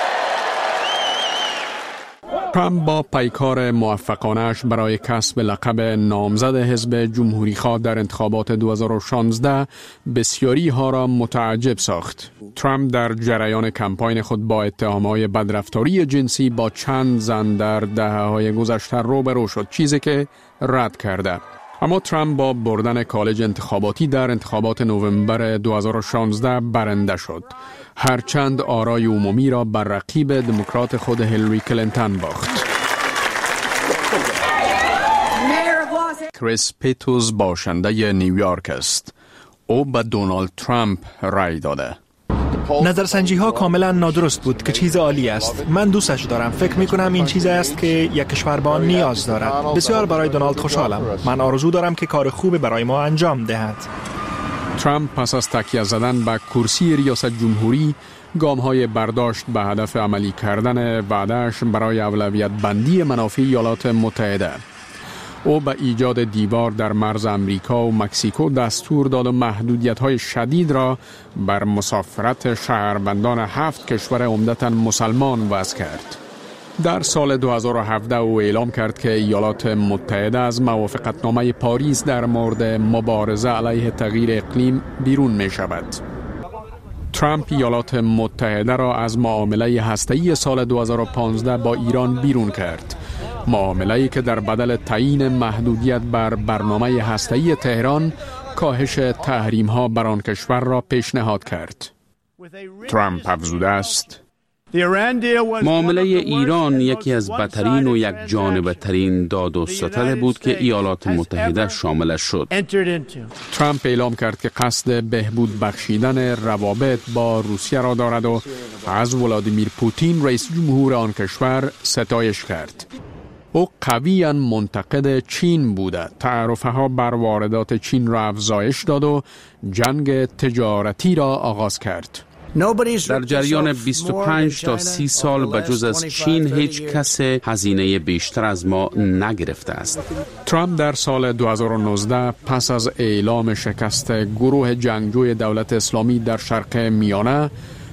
ترامپ با پیکار موفقانش برای کسب لقب نامزد حزب جمهوری خواه در انتخابات دو هزار و شانزده بسیاری ها را متعجب ساخت. ترامپ در جریان کمپاین خود با اتهام‌های بدرفتاری جنسی با چند زن در دهه‌های گذشته روبرو شد، چیزی که رد کرده. اما ترامپ با بردن کالج انتخاباتی در انتخابات نوامبر دو هزار و شانزده برنده شد، هرچند آرای عمومی را بر رقیب دموکرات خود هیلاری کلینتون باخت. کریس پیتوز باشنده نیویورک است. او به دونالد ترامپ رای داده. نظرسنجی ها کاملا نادرست بود که چیز عالی است. من دوستش دارم. فکر می کنم این چیز است که یک کشور به آن نیاز دارد. بسیار برای دونالد خوشحالم. من آرزو دارم که کار خوب برای ما انجام دهد. ترامپ پس از تکیه زدن به کرسی ریاست جمهوری گام‌های برداشت به هدف عملی کردن وعده‌اش برای اولویت بندی منافع ایالات متحده. او به ایجاد دیوار در مرز امریکا و مکزیکو دستور داد و محدودیت‌های شدید را بر مسافرت شهروندان هفت کشور عمدتاً مسلمان وضع کرد. در سال دو هزار و هفده او اعلام کرد که ایالات متحده از موافقتنامه پاریس در مورد مبارزه علیه تغییر اقلیم بیرون می شود. ترامپ ایالات متحده را از معامله هسته‌ای سال دو هزار و پانزده با ایران بیرون کرد. معامله‌ای که در بدل تعیین محدودیت بر برنامه هسته‌ای تهران کاهش تحریم‌ها بر آن کشور را پیشنهاد کرد. ترامپ افزوده است: معامله ایران یکی از بدترین و یک جانبه ترین داد و ستد بود که ایالات متحده شاملش شد. ترامپ اعلام کرد که قصد بهبود بخشیدن روابط با روسیه را دارد و از ولادیمیر پوتین رئیس جمهور آن کشور ستایش کرد. او قویاً منتقد چین بوده، تعرفه ها بر واردات چین را افزایش داد و جنگ تجارتی را آغاز کرد. در جریان بیست و پنج تا سی سال به جز از چین هیچ کس هزینه بیشتر از ما نگرفته است. ترامپ در سال دو هزار و نوزده پس از اعلام شکست گروه جنگجوی دولت اسلامی در شرق میانه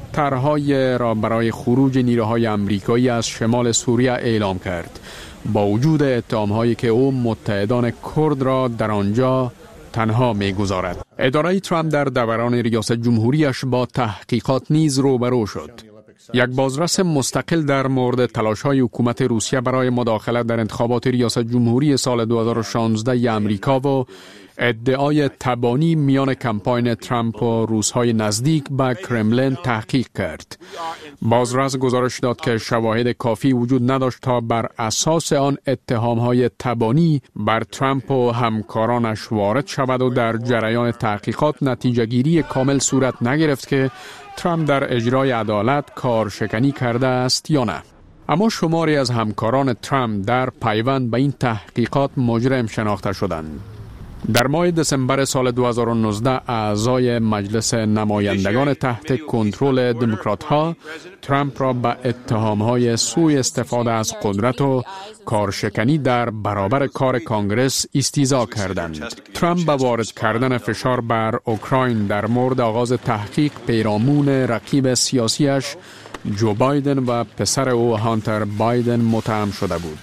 طرح‌های را برای خروج نیروهای آمریکایی از شمال سوریه اعلام کرد، با وجود اتهام‌هایی که او متحدان کرد را در آنجا تنها می‌گذارد. اداره ترامپ در دوران ریاست جمهوریش با تحقیقات نیز روبرو شد. یک بازرس مستقل در مورد تلاش‌های حکومت روسیه برای مداخلت در انتخابات ریاست جمهوری سال دو هزار و شانزده امریکا و ادعای تبانی میان کمپاین ترامپ و روس‌های نزدیک به کرملین تحقیق کرد. بازرس گزارش داد که شواهد کافی وجود نداشت تا بر اساس آن اتهام‌های تبانی بر ترامپ و همکارانش وارد شود و در جریان تحقیقات نتیجه‌گیری کامل صورت نگرفت که ترامپ در اجرای عدالت کارشکنی کرده است یا نه. اما شماری از همکاران ترامپ در پیوند به این تحقیقات مجرم شناخته شدند. در ماه دسامبر سال دو هزار و نوزده اعضای مجلس نمایندگان تحت کنترل دموکرات‌ها ترامپ را به اتهام‌های سوء استفاده از قدرت و کارشکنی در برابر کار کانگرس استیضاح کردند. ترامپ با وارد کردن فشار بر اوکراین در مورد آغاز تحقیق پیرامون رقیب سیاسیش جو بایدن و پسر او هانتر بایدن متهم شده بود.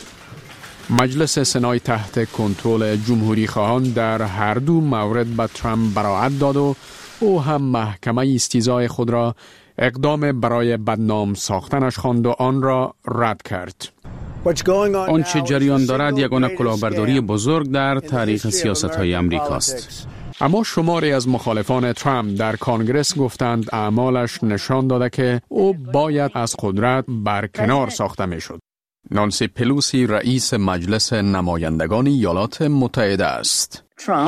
مجلس سنای تحت کنترل جمهوری خواهان در هر دو مورد به ترامپ براعت داد و او هم محکمه استیضاح خود را اقدام برای بدنام ساختنش خواند و آن را رد کرد. آنچه جریان دارد یگانه کلاهبرداری بزرگ در تاریخ سیاست‌های امریکاست. اما شماری از مخالفان ترامپ در کانگرس گفتند اعمالش نشان داده که او باید از قدرت برکنار ساخته میشد. نانسی پلوسی رئیس مجلس نمایندگان ایالات متحده است.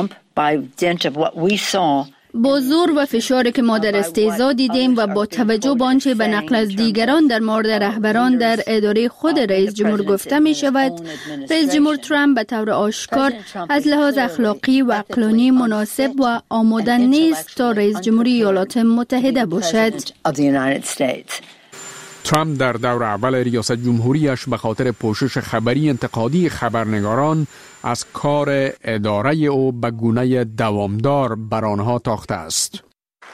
با زور و فشاری که ما در استیضاح دیدیم و با توجه به آنچه به نقل از دیگران در مورد رهبران در اداره خود رئیس جمهور گفته می شود، رئیس جمهور ترامپ به طور آشکار از لحاظ اخلاقی و عقلانی مناسب و آماده نیست تا رئیس جمهور ایالات متحده باشد. ترامپ در دور اول ریاست جمهوریش به خاطر پوشش خبری انتقادی خبرنگاران از کار اداره او به گونه دوامدار بر آنها تاخته است.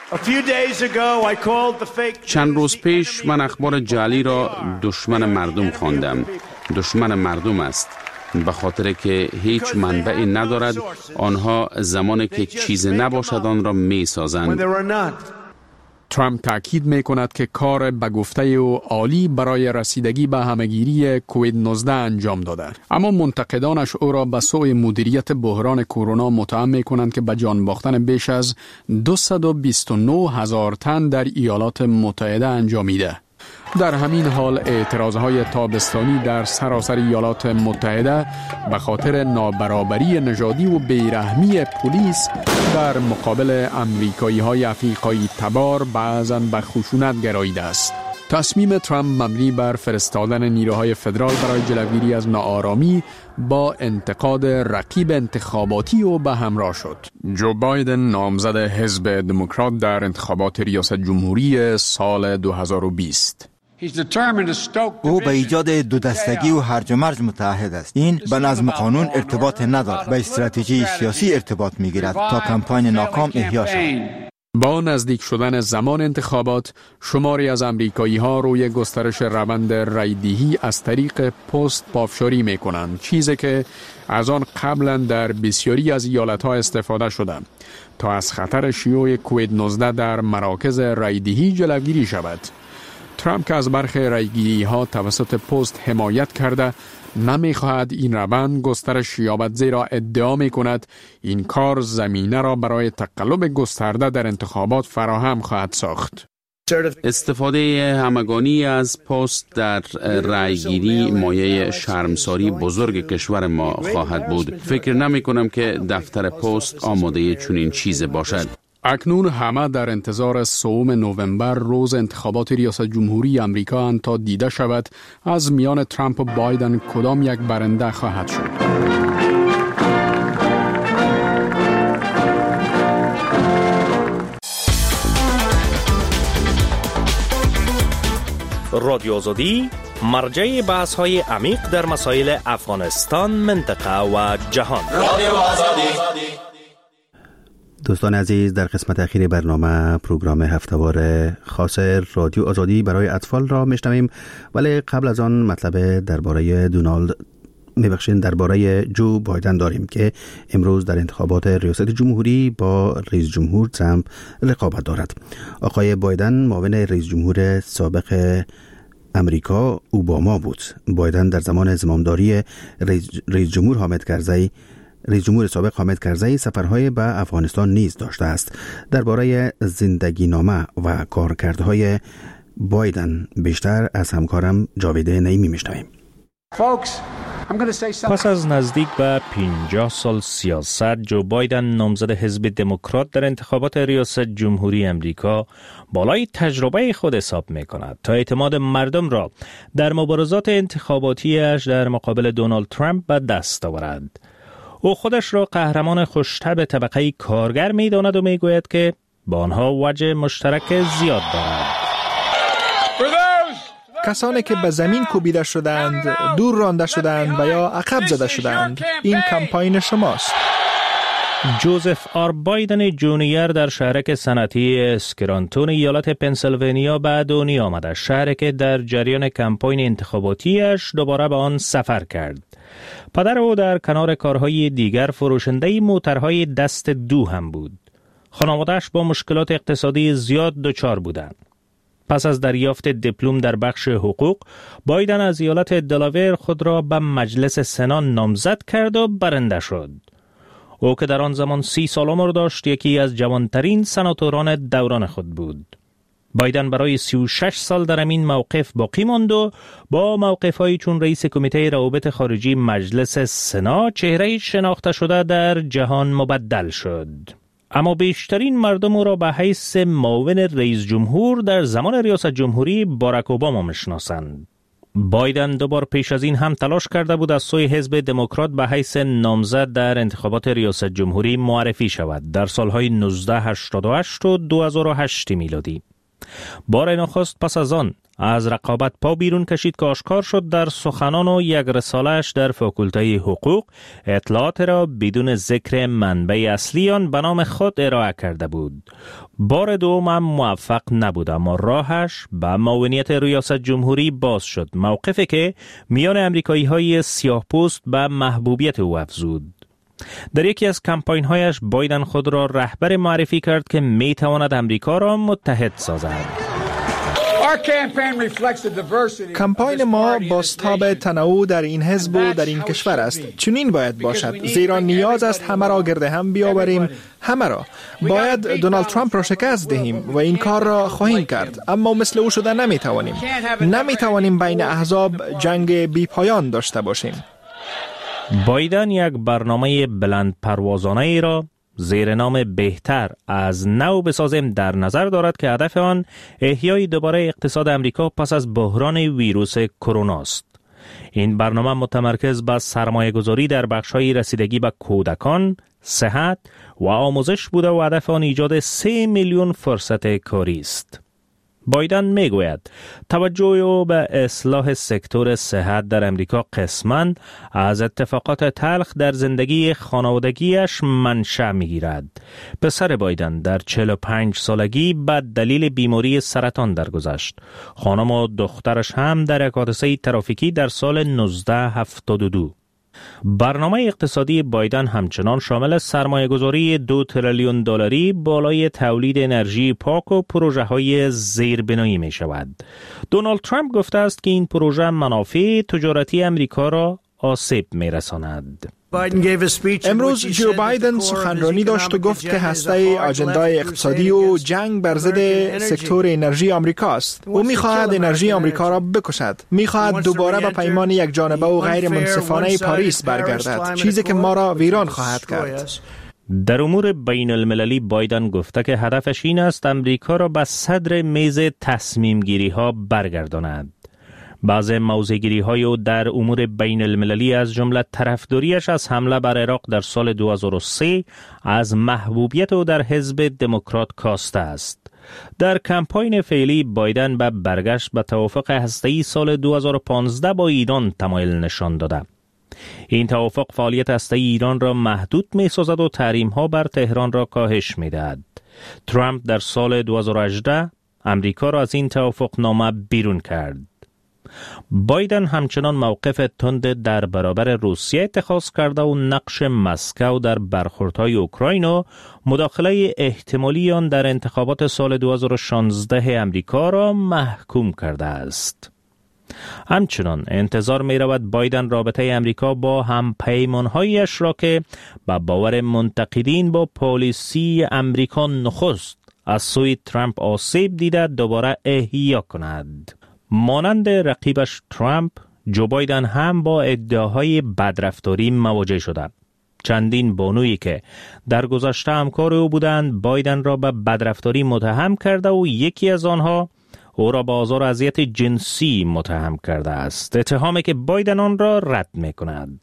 چند روز پیش من اخبار جعلی را دشمن مردم خواندم. دشمن مردم است به خاطر که هیچ منبعی ندارد. آنها زمانی که چیز نباشد آن را می سازند. ترامپ تاکید می کند که کار به گفته او عالی برای رسیدگی به همهگیری کووید نوزده انجام داده، اما منتقدانش او را به سوء مدیریت بحران کرونا متهم می کنند که به جان باختن بیش از دویست و بیست و نه هزار تن در ایالات متحده انجامیده. در همین حال اعتراضهای تابستانی در سراسر ایالات متحده به خاطر نابرابری نژادی و بیرحمی پلیس در مقابل امریکایی های افریقایی تبار بعضاً به خشونت گراییده است. تصمیم ترامپ مبنی بر فرستادن نیروهای فدرال برای جلوگیری از ناآرامی با انتقاد رقیب انتخاباتی او به همراه شد. جو بایدن نامزد حزب دموکرات در انتخابات ریاست جمهوری سال دو هزار و بیست. او به ایجاد دو دستگی و هرج و مرج متعهد است. این به نظم قانون ارتباط ندارد، به استراتژی سیاسی ارتباط میگیرد تا کمپاین ناکام احیا شود. با نزدیک شدن زمان انتخابات، شماری از امریکایی ها روی گسترش روند رایدهی از طریق پست پافشاری می کنند، چیزی که از آن قبلا در بسیاری از ایالت ها استفاده شده تا از خطر شیوع کووید نوزده در مراکز رایدهی جلوگیری شود. ترامپ که از برخی رایگیری ها توسط پست حمایت کرده، نمیخواهد این روند گسترش یابد، زیرا ادعا می کند این کار زمینه را برای تقلب گسترده در انتخابات فراهم خواهد ساخت. استفاده همگانی از پست در رایگیری مایه شرمساری بزرگ کشور ما خواهد بود. فکر نمی کنم که دفتر پست آماده چنین چیز باشد. اکنون همه در انتظار سوم نوامبر روز انتخابات ریاست جمهوری آمریکا اند تا دیده شود از میان ترامپ و بایدن کدام یک برنده خواهد شد. رادیو آزادی مرجع بحث های عمیق در مسائل افغانستان، منطقه و جهان. رادیو آزادی. دوستان عزیز، در قسمت اخیر برنامه پروگرام هفتهوار خاص رادیو آزادی برای اطفال را میشنویم، ولی قبل از آن مطلب درباره دونالد میبخشین درباره جو بایدن داریم که امروز در انتخابات ریاست جمهوری با رئیس جمهور ترامپ رقابت دارد. آقای بایدن معاون رئیس جمهور سابق امریکا اوباما بود. بایدن در زمان زمامداری رئیس جمهور حامد کرزی رئیس جمهور سابق حامد کرزی سفرهای به افغانستان نیز داشته است. درباره زندگی نامه و کارکردهای بایدن بیشتر از همکارم جاوید نعیمی میشنویم. پس از نزدیک به پنجاه سال سیاست، جو بایدن نامزد حزب دموکرات در انتخابات ریاست جمهوری امریکا بالای تجربه خود حساب می کند تا اعتماد مردم را در مبارزات انتخاباتیش در مقابل دونالد ترامپ به دست آورد. او خودش را قهرمان خوش‌طبع طبقه کارگر می داند و می گوید که با آنها وجه مشترک زیاد دارد. کسانی که به زمین کوبیده شدند، دور رانده شدند و یا عقب زده شدند، این کمپاین شماست. جوزف آر بایدن جونیور در شهرک صنعتی اسکرانتون ایالت پنسیلوانیا به دنیا آمد، شهری که در جریان کمپاین انتخاباتیش دوباره به آن سفر کرد. پدر او در کنار کارهای دیگر فروشنده موترهای دست دو هم بود. خانواده‌اش با مشکلات اقتصادی زیاد دچار بودند. پس از دریافت دیپلم در بخش حقوق، بایدن از ایالت دلاویر خود را به مجلس سنا نامزد کرد و برنده شد. او که در آن زمان سی سال عمر داشت، یکی از جوانترین سناتوران دوران خود بود. بایدن برای سی و شش سال در این موقف باقی ماند و با موقف‌هایی چون رئیس کمیته روابط خارجی مجلس سنا چهره شناخته شده در جهان مبدل شد. اما بیشترین مردم او را به حیث معاون رئیس جمهور در زمان ریاست جمهوری باراک اوباما میشناسند. بایدن دو بار پیش از این هم تلاش کرده بود از سوی حزب دموکرات به حیث نامزد در انتخابات ریاست جمهوری معرفی شود در سالهای نوزده هشتاد و هشت و دو هزار و هشت میلادی. بار نخست پس از آن از رقابت پا بیرون کشید که آشکار شد در سخنان و یک رساله‌اش در فاکولته حقوق اطلاعات را بدون ذکر منبع اصلی آن به نام خود ارائه کرده بود. بار دوم هم موفق نبود، اما راهش به معاونیت ریاست جمهوری باز شد، موقفی که میان امریکایی‌های سیاه‌پوست به محبوبیت او افزود. در یکی از کمپاین‌هایش بایدن خود را رهبر معرفی کرد که می‌تواند امریکا را متحد سازد. کمپاین ما بازتاب تنوع در این حزب و در این کشور است. چنین باید باشد، زیرا نیاز است همه را گرد هم بیاوریم. همه را باید دونالد ترامپ را شکست دهیم و این کار را خواهیم کرد، اما مثل او شده نمیتوانیم. نمیتوانیم بین احزاب جنگ بی پایان داشته باشیم. بایدن یک برنامه بلند پروازانه ای را زیر نام بهتر از نو بسازیم در نظر دارد که هدف آن احیای دوباره اقتصاد امریکا پس از بحران ویروس کرونا است. این برنامه متمرکز بر سرمایه گذاری در بخش‌های رسیدگی به کودکان، صحت و آموزش بوده و هدف آن ایجاد سه میلیون فرصت کاری است. بایدن میگوید توجه او به اصلاح سکتور صحت در امریکا قسماً از اتفاقات تلخ در زندگی خانوادگیش منشأ میگیرد. پسر بایدن در چهل و پنج سالگی به دلیل بیماری سرطان درگذشت. خانم و دخترش هم در یک حادثه ترافیکی در سال نوزده هفتاد و دو. برنامه اقتصادی بایدن همچنان شامل سرمایه‌گذاری دو تریلیون دلاری بالای تولید انرژی پاک و پروژه های زیربنایی می شود. دونالد ترامپ گفته است که این پروژه منافع تجارتی امریکا را آسیب می رساند. امروز جو بایدن سخنرانی داشت و گفت که هسته آجندای اقتصادی و جنگ بر ضد سکتور انرژی آمریکا است. او می‌خواهد انرژی آمریکا را بکشد. می‌خواهد دوباره به پیمان یک جانبه و غیر منصفانه پاریس برگردد، چیزی که ما را ویران خواهد کرد. در امور بین المللی بایدن گفته که هدفش این است امریکا را به صدر میز تصمیم گیری ها برگرداند. بعض موضع‌گیری های او در امور بین المللی از جمله طرفداریش از حمله بر عراق در سال دو هزار و سه از محبوبیت او در حزب دموکرات کاسته است. در کمپاین فعلی بایدن به برگشت به توافق هسته‌ای سال دو هزار و پانزده با ایران تمایل نشان داده. این توافق فعالیت هسته‌ای ایران را محدود می‌سازد و تحریم‌ها بر تهران را کاهش می‌دهد. ترامپ در سال دو هزار و هجده امریکا را از این توافق نامه بیرون کرد. بایدن همچنان موقف تند در برابر روسیه اتخاذ کرده و نقش مسکو در برخوردهای اوکراین و مداخله احتمالی آن در انتخابات سال دو هزار و شانزده امریکا را محکوم کرده است. همچنان انتظار می رود بایدن رابطه امریکا با هم پیمانهایش را که به باور منتقدین با پالیسی امریکا نخست از سوی ترامپ آسیب دیده دوباره احیا کند. مانند رقیبش ترامپ، جو بایدن هم با ادعاهای بدرفتاری مواجه شده. چندین بانویی که در گذشته همکار او بودند بایدن را به بدرفتاری متهم کرده و یکی از آنها او را به آزار و اذیت جنسی متهم کرده است، اتهامی که بایدن آن را رد می‌کند.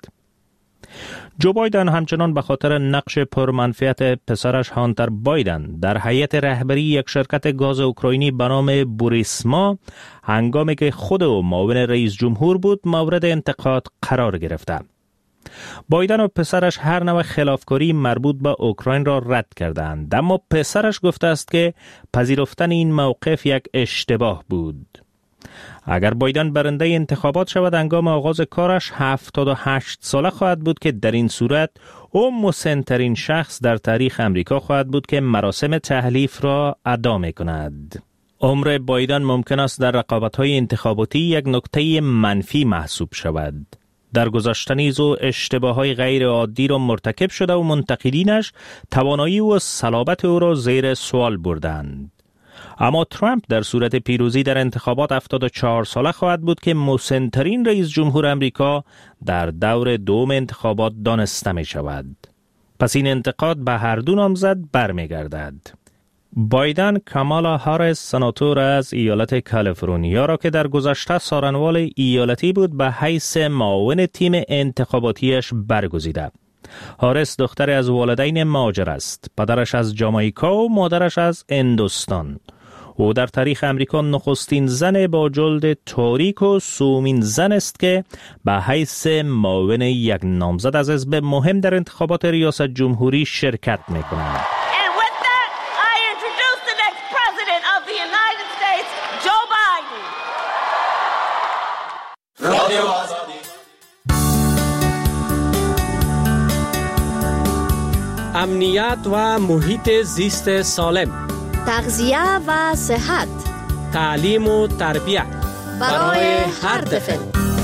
جو بایدن همچنان به خاطر نقش پرمنفعت پسرش هانتر بایدن در هیئت رهبری یک شرکت گاز اوکراینی به نام بوریسما هنگامی که خود او معاون رئیس جمهور بود مورد انتقاد قرار گرفته. بایدن و پسرش هر نوع خلافکاری مربوط به اوکراین را رد کردند، اما پسرش گفته است که پذیرفتن این موقف یک اشتباه بود. اگر بایدن برنده انتخابات شود هنگام آغاز کارش هفتاد و هشت ساله خواهد بود که در این صورت او مسن‌ترین شخص در تاریخ امریکا خواهد بود که مراسم تحلیف را ادا می‌کند. عمر بایدن ممکن است در رقابت‌های انتخاباتی یک نکته منفی محسوب شود. در گذشته نیز او اشتباه‌های غیر عادی را مرتکب شده و منتقدینش توانایی و صلابت او را زیر سوال بردند. اما ترامپ در صورت پیروزی در انتخابات هفتاد و چهار ساله خواهد بود که مسن‌ترین رئیس جمهور امریکا در دور دوم انتخابات دانسته می شود. پس این انتقاد به هر دو نامزد برمیگردد. بایدن کامالا هاریس سناتور از ایالت کالیفرنیا را که در گذشته سارنوال ایالتی بود به حیث معاون تیم انتخاباتیش برگزیده. هاریس دختر از والدین مهاجر است. پدرش از جامائیکا و مادرش از هندوستان. او در تاریخ امریکا نخستین زن با جلد تاریک و سومین زن است که به حیث معاون یک نامزد از حزب مهم در انتخابات ریاست جمهوری شرکت می‌کند. امنیت و محیط زیست سالم، تغذیه و صحت، تعلیم و تربیت برای هر طفل.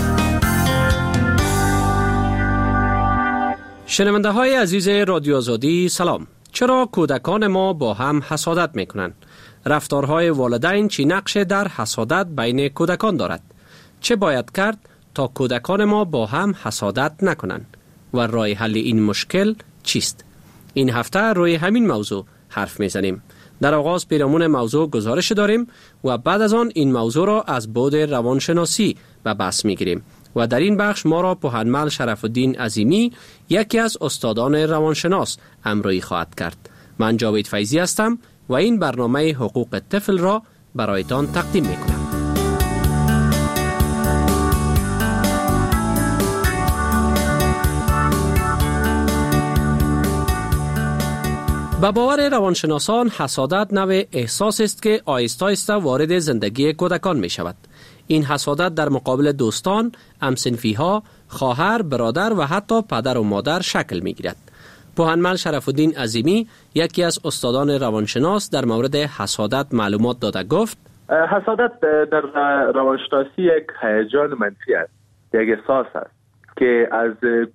شنونده های عزیز رادیو آزادی سلام. چرا کودکان ما با هم حسادت می کنند؟ رفتارهای والدین چی نقش در حسادت بین کودکان دارد؟ چه باید کرد تا کودکان ما با هم حسادت نکنند؟ و راه حل این مشکل چیست؟ این هفته روی همین موضوع حرف میزنیم. در آغاز پیرامون موضوع گزارش داریم و بعد از آن این موضوع را از بعد روانشناسی به بحث میگیریم و در این بخش ما را پوهنمل شرف الدین عظیمی، یکی از استادان روانشناس، همراهی خواهد کرد. من جاوید فیضی هستم و این برنامه حقوق طفل را برایتان تقدیم میکنم. به باور روانشناسان حسادت نوع احساس است که آهسته آهسته وارد زندگی کودکان می شود. این حسادت در مقابل دوستان، همسنفی ها، خواهر، برادر و حتی پدر و مادر شکل می گیرد. پوهنمل شرف الدین عظیمی، یکی از استادان روانشناس، در مورد حسادت معلومات داده گفت: حسادت در روانشناسی یک هیجان منفی است، یک احساس است که از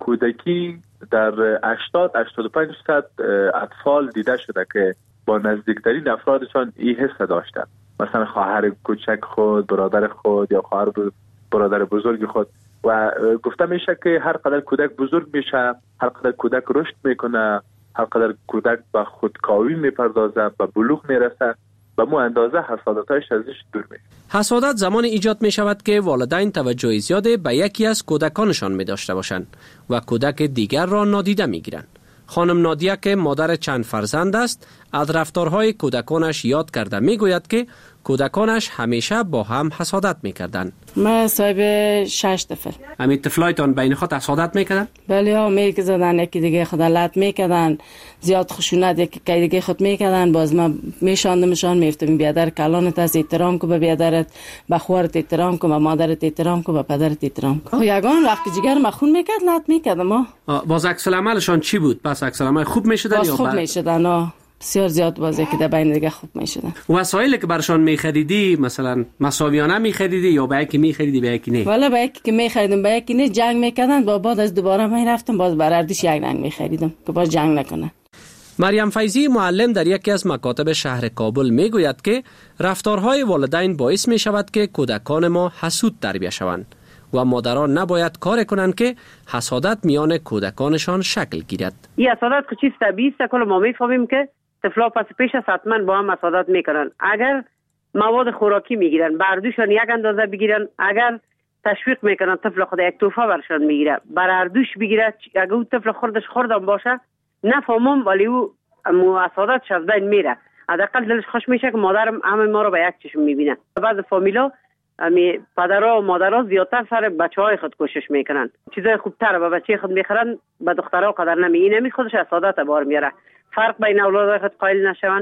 کودکی در هشتاد تا هشتاد و پنج درصد اطفال دیده شده که با نزدیکترین افرادشان این حس داشتند، مثلا خواهر کوچک خود، برادر خود یا خواهر برادر بزرگ خود. و گفته میشه که هر قدر کودک بزرگ میشه، هر قدر کودک رشد میکنه، هر قدر کودک به خودکاوی میپردازه، به بلوغ میرسه، به مو اندازه حسادتش ازش دور میشه. حسادت زمان ایجاد می شود که والدین توجه زیاده به یکی از کودکانشان می داشته باشند و کودک دیگر را نادیده می گیرند. خانم نادیه که مادر چند فرزند است، از رفتارهای کودکانش یاد کرده می گوید که کودکانش همیشه با هم حسادت می کردند. من صاحب شش طفل. همین طفلایتان بین خود حسادت می کردن؟ بله ها، میل زدن یکی دیگه خود لط می کردن، زیاد خشونت یکی دیگه خود می کردن. باز من میشاندمشان، میفتم بیادر کلانت از احترام کو به بیادرت، به خواهرت احترام کو، به مادرت احترام کو، به پدرت احترام کو. یگان وقت جگر مخون میکرد لط میکردم. ما باز عکس العملشان چی بود؟ پس عکس العمل خوب میشدن یا خوب میشدن؟ ها بسیار زیاد بازی که در بین دیگه خوب میشدن. وسایلی که برشان میخریدی مثلا مساویانه میخریدی یا به یکی میخریدی به یکی نه؟ والا به یکی که میخریدم به یکی نه جنگ میکردن. با بعد از دوباره میرفتم باز بر اردیش یک رنگ میخریدم که باز جنگ نکنه. مریم فیضی معلم در یکی از مکاتب شهر کابل میگوید که رفتارهای والدین باعث میشود که کودکان ما حسود تربیت شوند و مادران نباید کار کنند که حسادت میان کودکانشان شکل گیرد. این حسادت که چیز طبیعی است، کل ما میفهمیم که طفلا پس پیش از حتما با هم حسادت میکنن. اگر مواد خوراکی میگیرن بردوشان یک اندازه بگیرن، اگر تشویق میکنن طفل خود یک توفه برشان میگیره بر اردوش بگیره، اگر او طفل خوردش خوردم باشه نفهمم ولی او حسادتش از بین میره. حداقل دلش خوش میشه که مادرم همه ما رو به یک چشم میبینه. بعض فامیلا امی پدرها و مادرها زیادتر سر بچهای خود کوشش میکنن، چیزای خوبتر به بچه خود میخرن، به دخترها قدر نمی. این نمی خودش حسادت بار میاره. فرق بین اولاد خود قائل نشوند.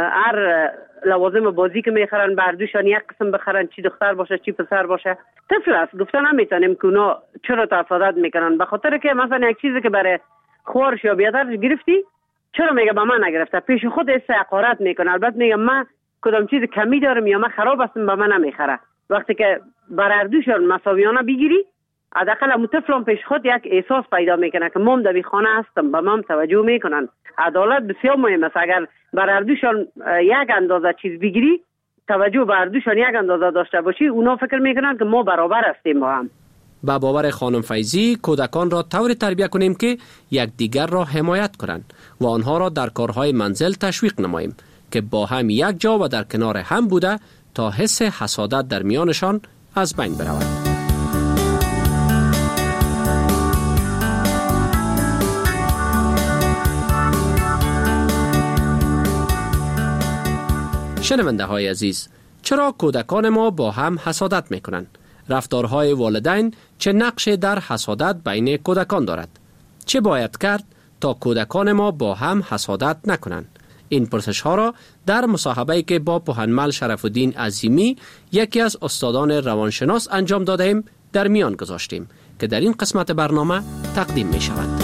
هر لوازم بازی که میخرن بردوشان یک قسم بخرن، چی دختر باشه چی پسر باشه. طفل است، گفتن نمیتونیم که اونا چرا حسادت میکنن. به خاطر که مثلا یک چیزی که برای خورش یا بیادرش گرفتی چرا میگه به من نگرفته، پیش خود است حقارت میکنه. البته میگه من کدام چیز کمی دارم یا من خراب هستم به من نمیخره. وقتی که بر اردوشان مساویانه بگیری، حداقل هم طفلان پیش خود یک احساس پیدا میکنه که مام در خانه هستم، به مام توجه میکنن. عدالت بسیار مهم است. اگر بر اردوشان یک اندازه چیز بگیری، توجه بر اردوشان یک اندازه داشته باشی، اونا فکر میکنن که ما برابر هستیم با هم. با باور خانم فیضی کودکان را طوری تربیت کنیم که یکدیگر را حمایت کنند و آنها را در کارهای منزل تشویق نماییم که با هم یک جا و در کنار هم بوده تا حس حسادت در میانشان از بین برود. شنونده های عزیز، چرا کودکان ما با هم حسادت می کنند؟ رفتارهای والدین چه نقش در حسادت بین کودکان دارد؟ چه باید کرد تا کودکان ما با هم حسادت نکنند؟ این پرسش ها را در مصاحبه‌ای که با پوهنمل شرف الدین عظیمی، یکی از استادان روانشناس، انجام دادیم در میان گذاشتیم که در این قسمت برنامه تقدیم می شود.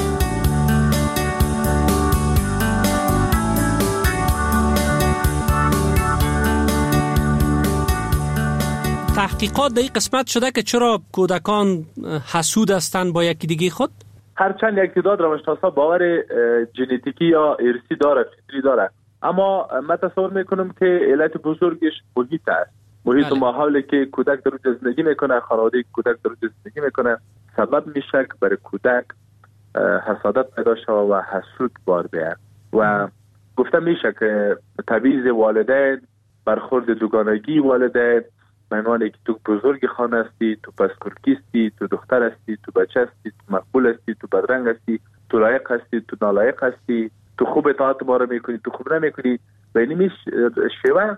تحقیقات در این قسمت شده که چرا کودکان حسود هستند با یکی دیگه خود؟ هرچند یک تعداد روانشناسا باور ژنتیکی یا ارثی داره، فطری داره، اما من تصور میکنم که علت بزرگش محیط است. محیط و ماحولی که کودک در اونجا زندگی میکنه، خانواده کودک در اونجا زندگی میکنه، سبب میشه که برای کودک حسادت پیدا شود و حسود بار بیاد. و گفتم میشه که تبعیض والدین، برخورد دوگانگی والدین، معنی که تو بزرگ خانه هستی، تو پسکورکیستی، تو دختر هستی، تو بچه هستی، تو مقبول هستی، تو بدرنگ هستی، تو لایق هستی، تو نالایق هستی، تو خوب اطاعت ما رو میکنی، تو خوب نمیکنی، به این شیوه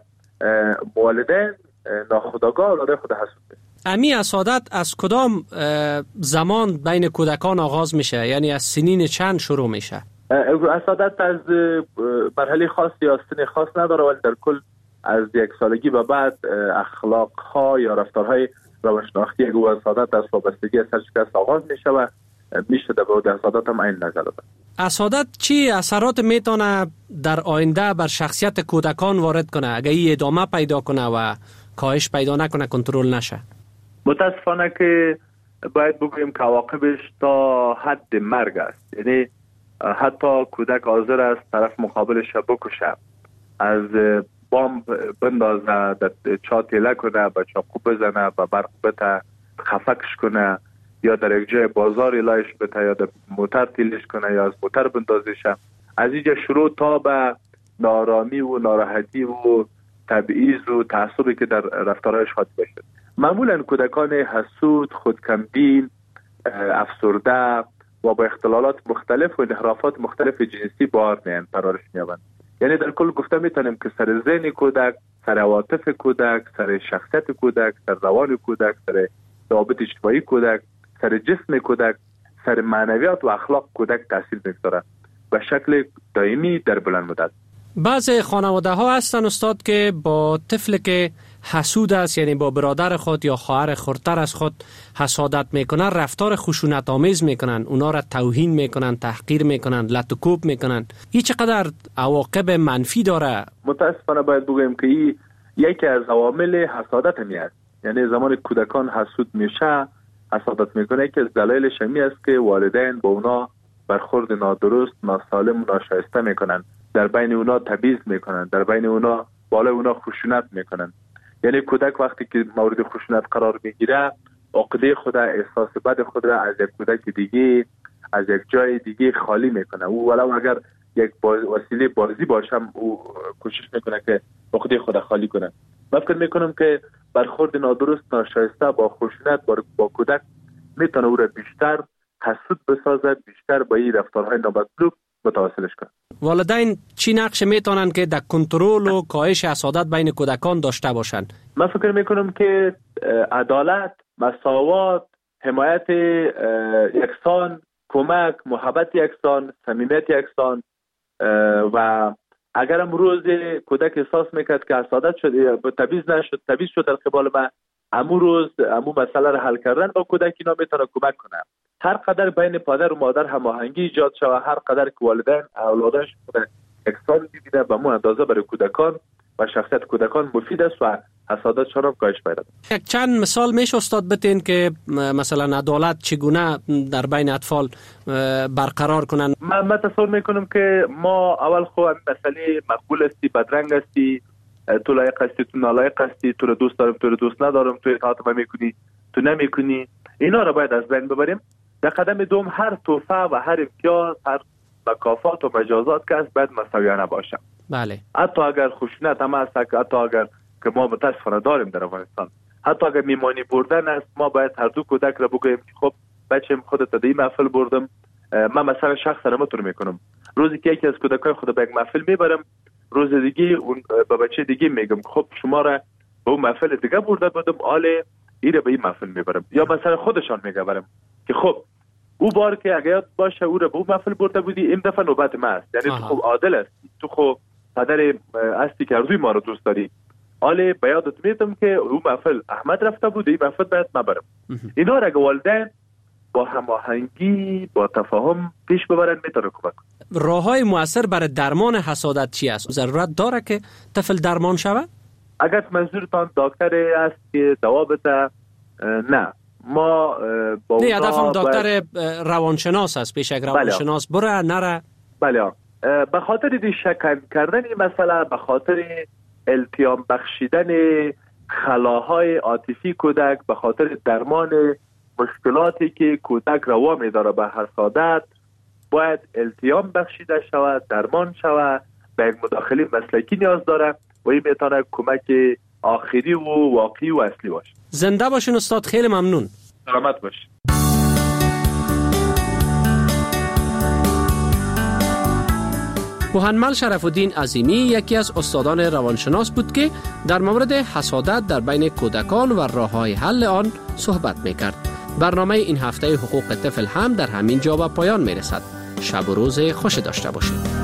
والدین ناخودآگاه اولاد خود حسود. امی حسادت از کدام زمان بین کودکان آغاز میشه؟ یعنی از سنین چند شروع میشه؟ حسادت از مرحله خاص یا سن خاص نداره، ولی در کل از یک سالگی به بعد اخلاق ها یا رفتارهای روانشناختی یک حسادت از وابستگی سرشکست آغاز میشه و میشه در بعد حسادت هم این نظر داد. حسادت چی اثرات میتونه در آینده بر شخصیت کودکان وارد کنه اگه این ادامه پیدا کنه و کاهش پیدا نکنه، کنترل نشه؟ متاسفانه که باید بگوییم که عواقبش تا حد مرگ است. یعنی حتی کودک حاضر است طرف مقابلش بکشه، از بمب بندازه، در چا تیله کنه، به چاقو بزنه، به برق بته، خفکش کنه، یا در یک جای بازار لایش بته، یا در موتر تیلش کنه، یا از موتر بندازش. از اینجا شروع تا به نارامی و ناراحتی و تبعیض و تعصبی که در رفتارهایش خاطر بشه. معمولا کودکان حسود، خودکمبین، افسرده و با اختلالات مختلف و انحرافات مختلف جنسی بار میان پرورش میابند. یعنی در کل گفته میتونیم که سر ذهن کودک، سر عواطف کودک، سر شخصیت کودک، سر روان کودک، سر ضوابط اجتماعی کودک، سر جسم کودک، سر معنویات و اخلاق کودک تاثیر میگذاره به شکل دائمی در بلند مدت. بعض خانواده ها هستن استاد که با طفل که حسود است، یعنی با برادر خود یا خواهر خردتر از خود حسادت میکنن، رفتار خشونت آمیز میکنن، اونا را توهین میکنن، تحقیر میکنن، لط و کوب میکنن. این چقدر عواقب منفی داره؟ متاسفانه باید بگویم که این یکی از عوامل حسادت می است. یعنی زمان کودکان حسود میشه، حسادت میکنه که دلایلش می است که والدین با اونا برخورد نادرست، ناسالم و ناشایسته میکنن، در بین اونا تبعیض میکنن، در بین اونا بالا اونا خشونت میکنن. یعنی کودک وقتی که مورد خشونت قرار میگیره، عقده خود، احساس بد خود را از یک کودک دیگه، از یک جای دیگه خالی میکنه. او ولو اگر یک باز وسیله بازی باشم، او کوشش میکنه که عقده خود خالی کنه. من فکر میکنم که برخورد نادرست، ناشایسته با خشونت با, با کودک میتونه او را بیشتر حسود بسازد، بیشتر با این رفتارهای نامطلوب متواصلش کنه. والدین چی نقش میتونن که در کنترل و کاهش حسادت بین کودکان داشته باشن؟ من فکر میکنم که عدالت، مساوات، حمایت یکسان، کمک، محبت یکسان، صمیمیت یکسان و اگر امروز کودک احساس میکرد که حسادت شد، تبعیض نشد، تبعیض شد در قبال من، امو روز امو مسئله را حل کردن با کودک اینا میتونه کمک کنه. هر قدر بین پدر و مادر هماهنگی ایجاد شود، هر قدر که والدین اولادش یکسان ببینه، به مو اندازه برای کودکان و شخصیت کودکان مفید است و حسادتشان هم کاهش پیدا کنه. یک چند مثال میشه استاد بتین که مثلا عدالت چگونه در بین اطفال برقرار کنن؟ من, من تصور میکنم که ما اول خو مسئله مقبول هستی، بدرنگ هستی، تو لایق هستی، تو نالایق هستی، تو رو دوست دارم، تو رو دوست ندارم، تو اطاعت من میکنی، تو نمیکنی، اینا رو باید از بین ببریم. در قدم دوم هر توفه و هر امتیاز، هر مکافات و مجازات که است باید مساویانه باشه. بله. حتی اگر خشونت هم است، حتی اگر که ما متاسفانه داریم در افغانستان، حتی اگر میمانی بردن است، ما باید هر دو کودک را بگوییم که خب بچه‌م خودت در این محفل بردم، من مثلا شخصا نمیتونم میکنم، روزی که یکی از کودکای خود به یک محفل میبرم، روز دیگه اون به بچه دیگه میگم خب شما را به اون محفل دیگه برده بودم، آله ایره به این محفل میبرم. یا مثلا خودشان میگم که خب او بار که اگه یاد باشه او را به اون محفل برده بودی، این دفعه نوبت ما است. یعنی آها. تو خب عادل هستی، تو خب پدر هستی که ارزوی ما رو دوست داری، آله به یادت میتم که اون محفل احمد رفته بود، این محفل باید ما برم. اینا را اگه والدین با هماهنگی، با تفاهم پیش ببرن میتونه کمک کنه. راههای مؤثر برای درمان حسادت چی است؟ ضرورت داره که طفل درمان شود؟ اگر منظورتان دکتر است که دوا بده، نه ما با نه هدفم دکتر روانشناس است، پیش یک روانشناس بره نره. بله، به خاطر دی شکن کردن این مسئله، به خاطر التیام بخشیدن خلاهای عاطفی کودک، به خاطر درمان مشکلاتی که کودک روا می‌داره به حسادت، باید التیام بخشیده شود، درمان شود، به یک مداخله مسلکی نیاز داره و این میتونه کمک آخری و واقعی و اصلی باشه. زنده باشین استاد، خیلی ممنون. سلامت باشین. محمد شرف الدین عظیمی یکی از استادان روانشناس بود که در مورد حسادت در بین کودکان و راه‌های حل آن صحبت می‌کرد. برنامه این هفته حقوق طفل هم در همین جا به پایان می‌رسد. شب و روز خوش داشته باشید.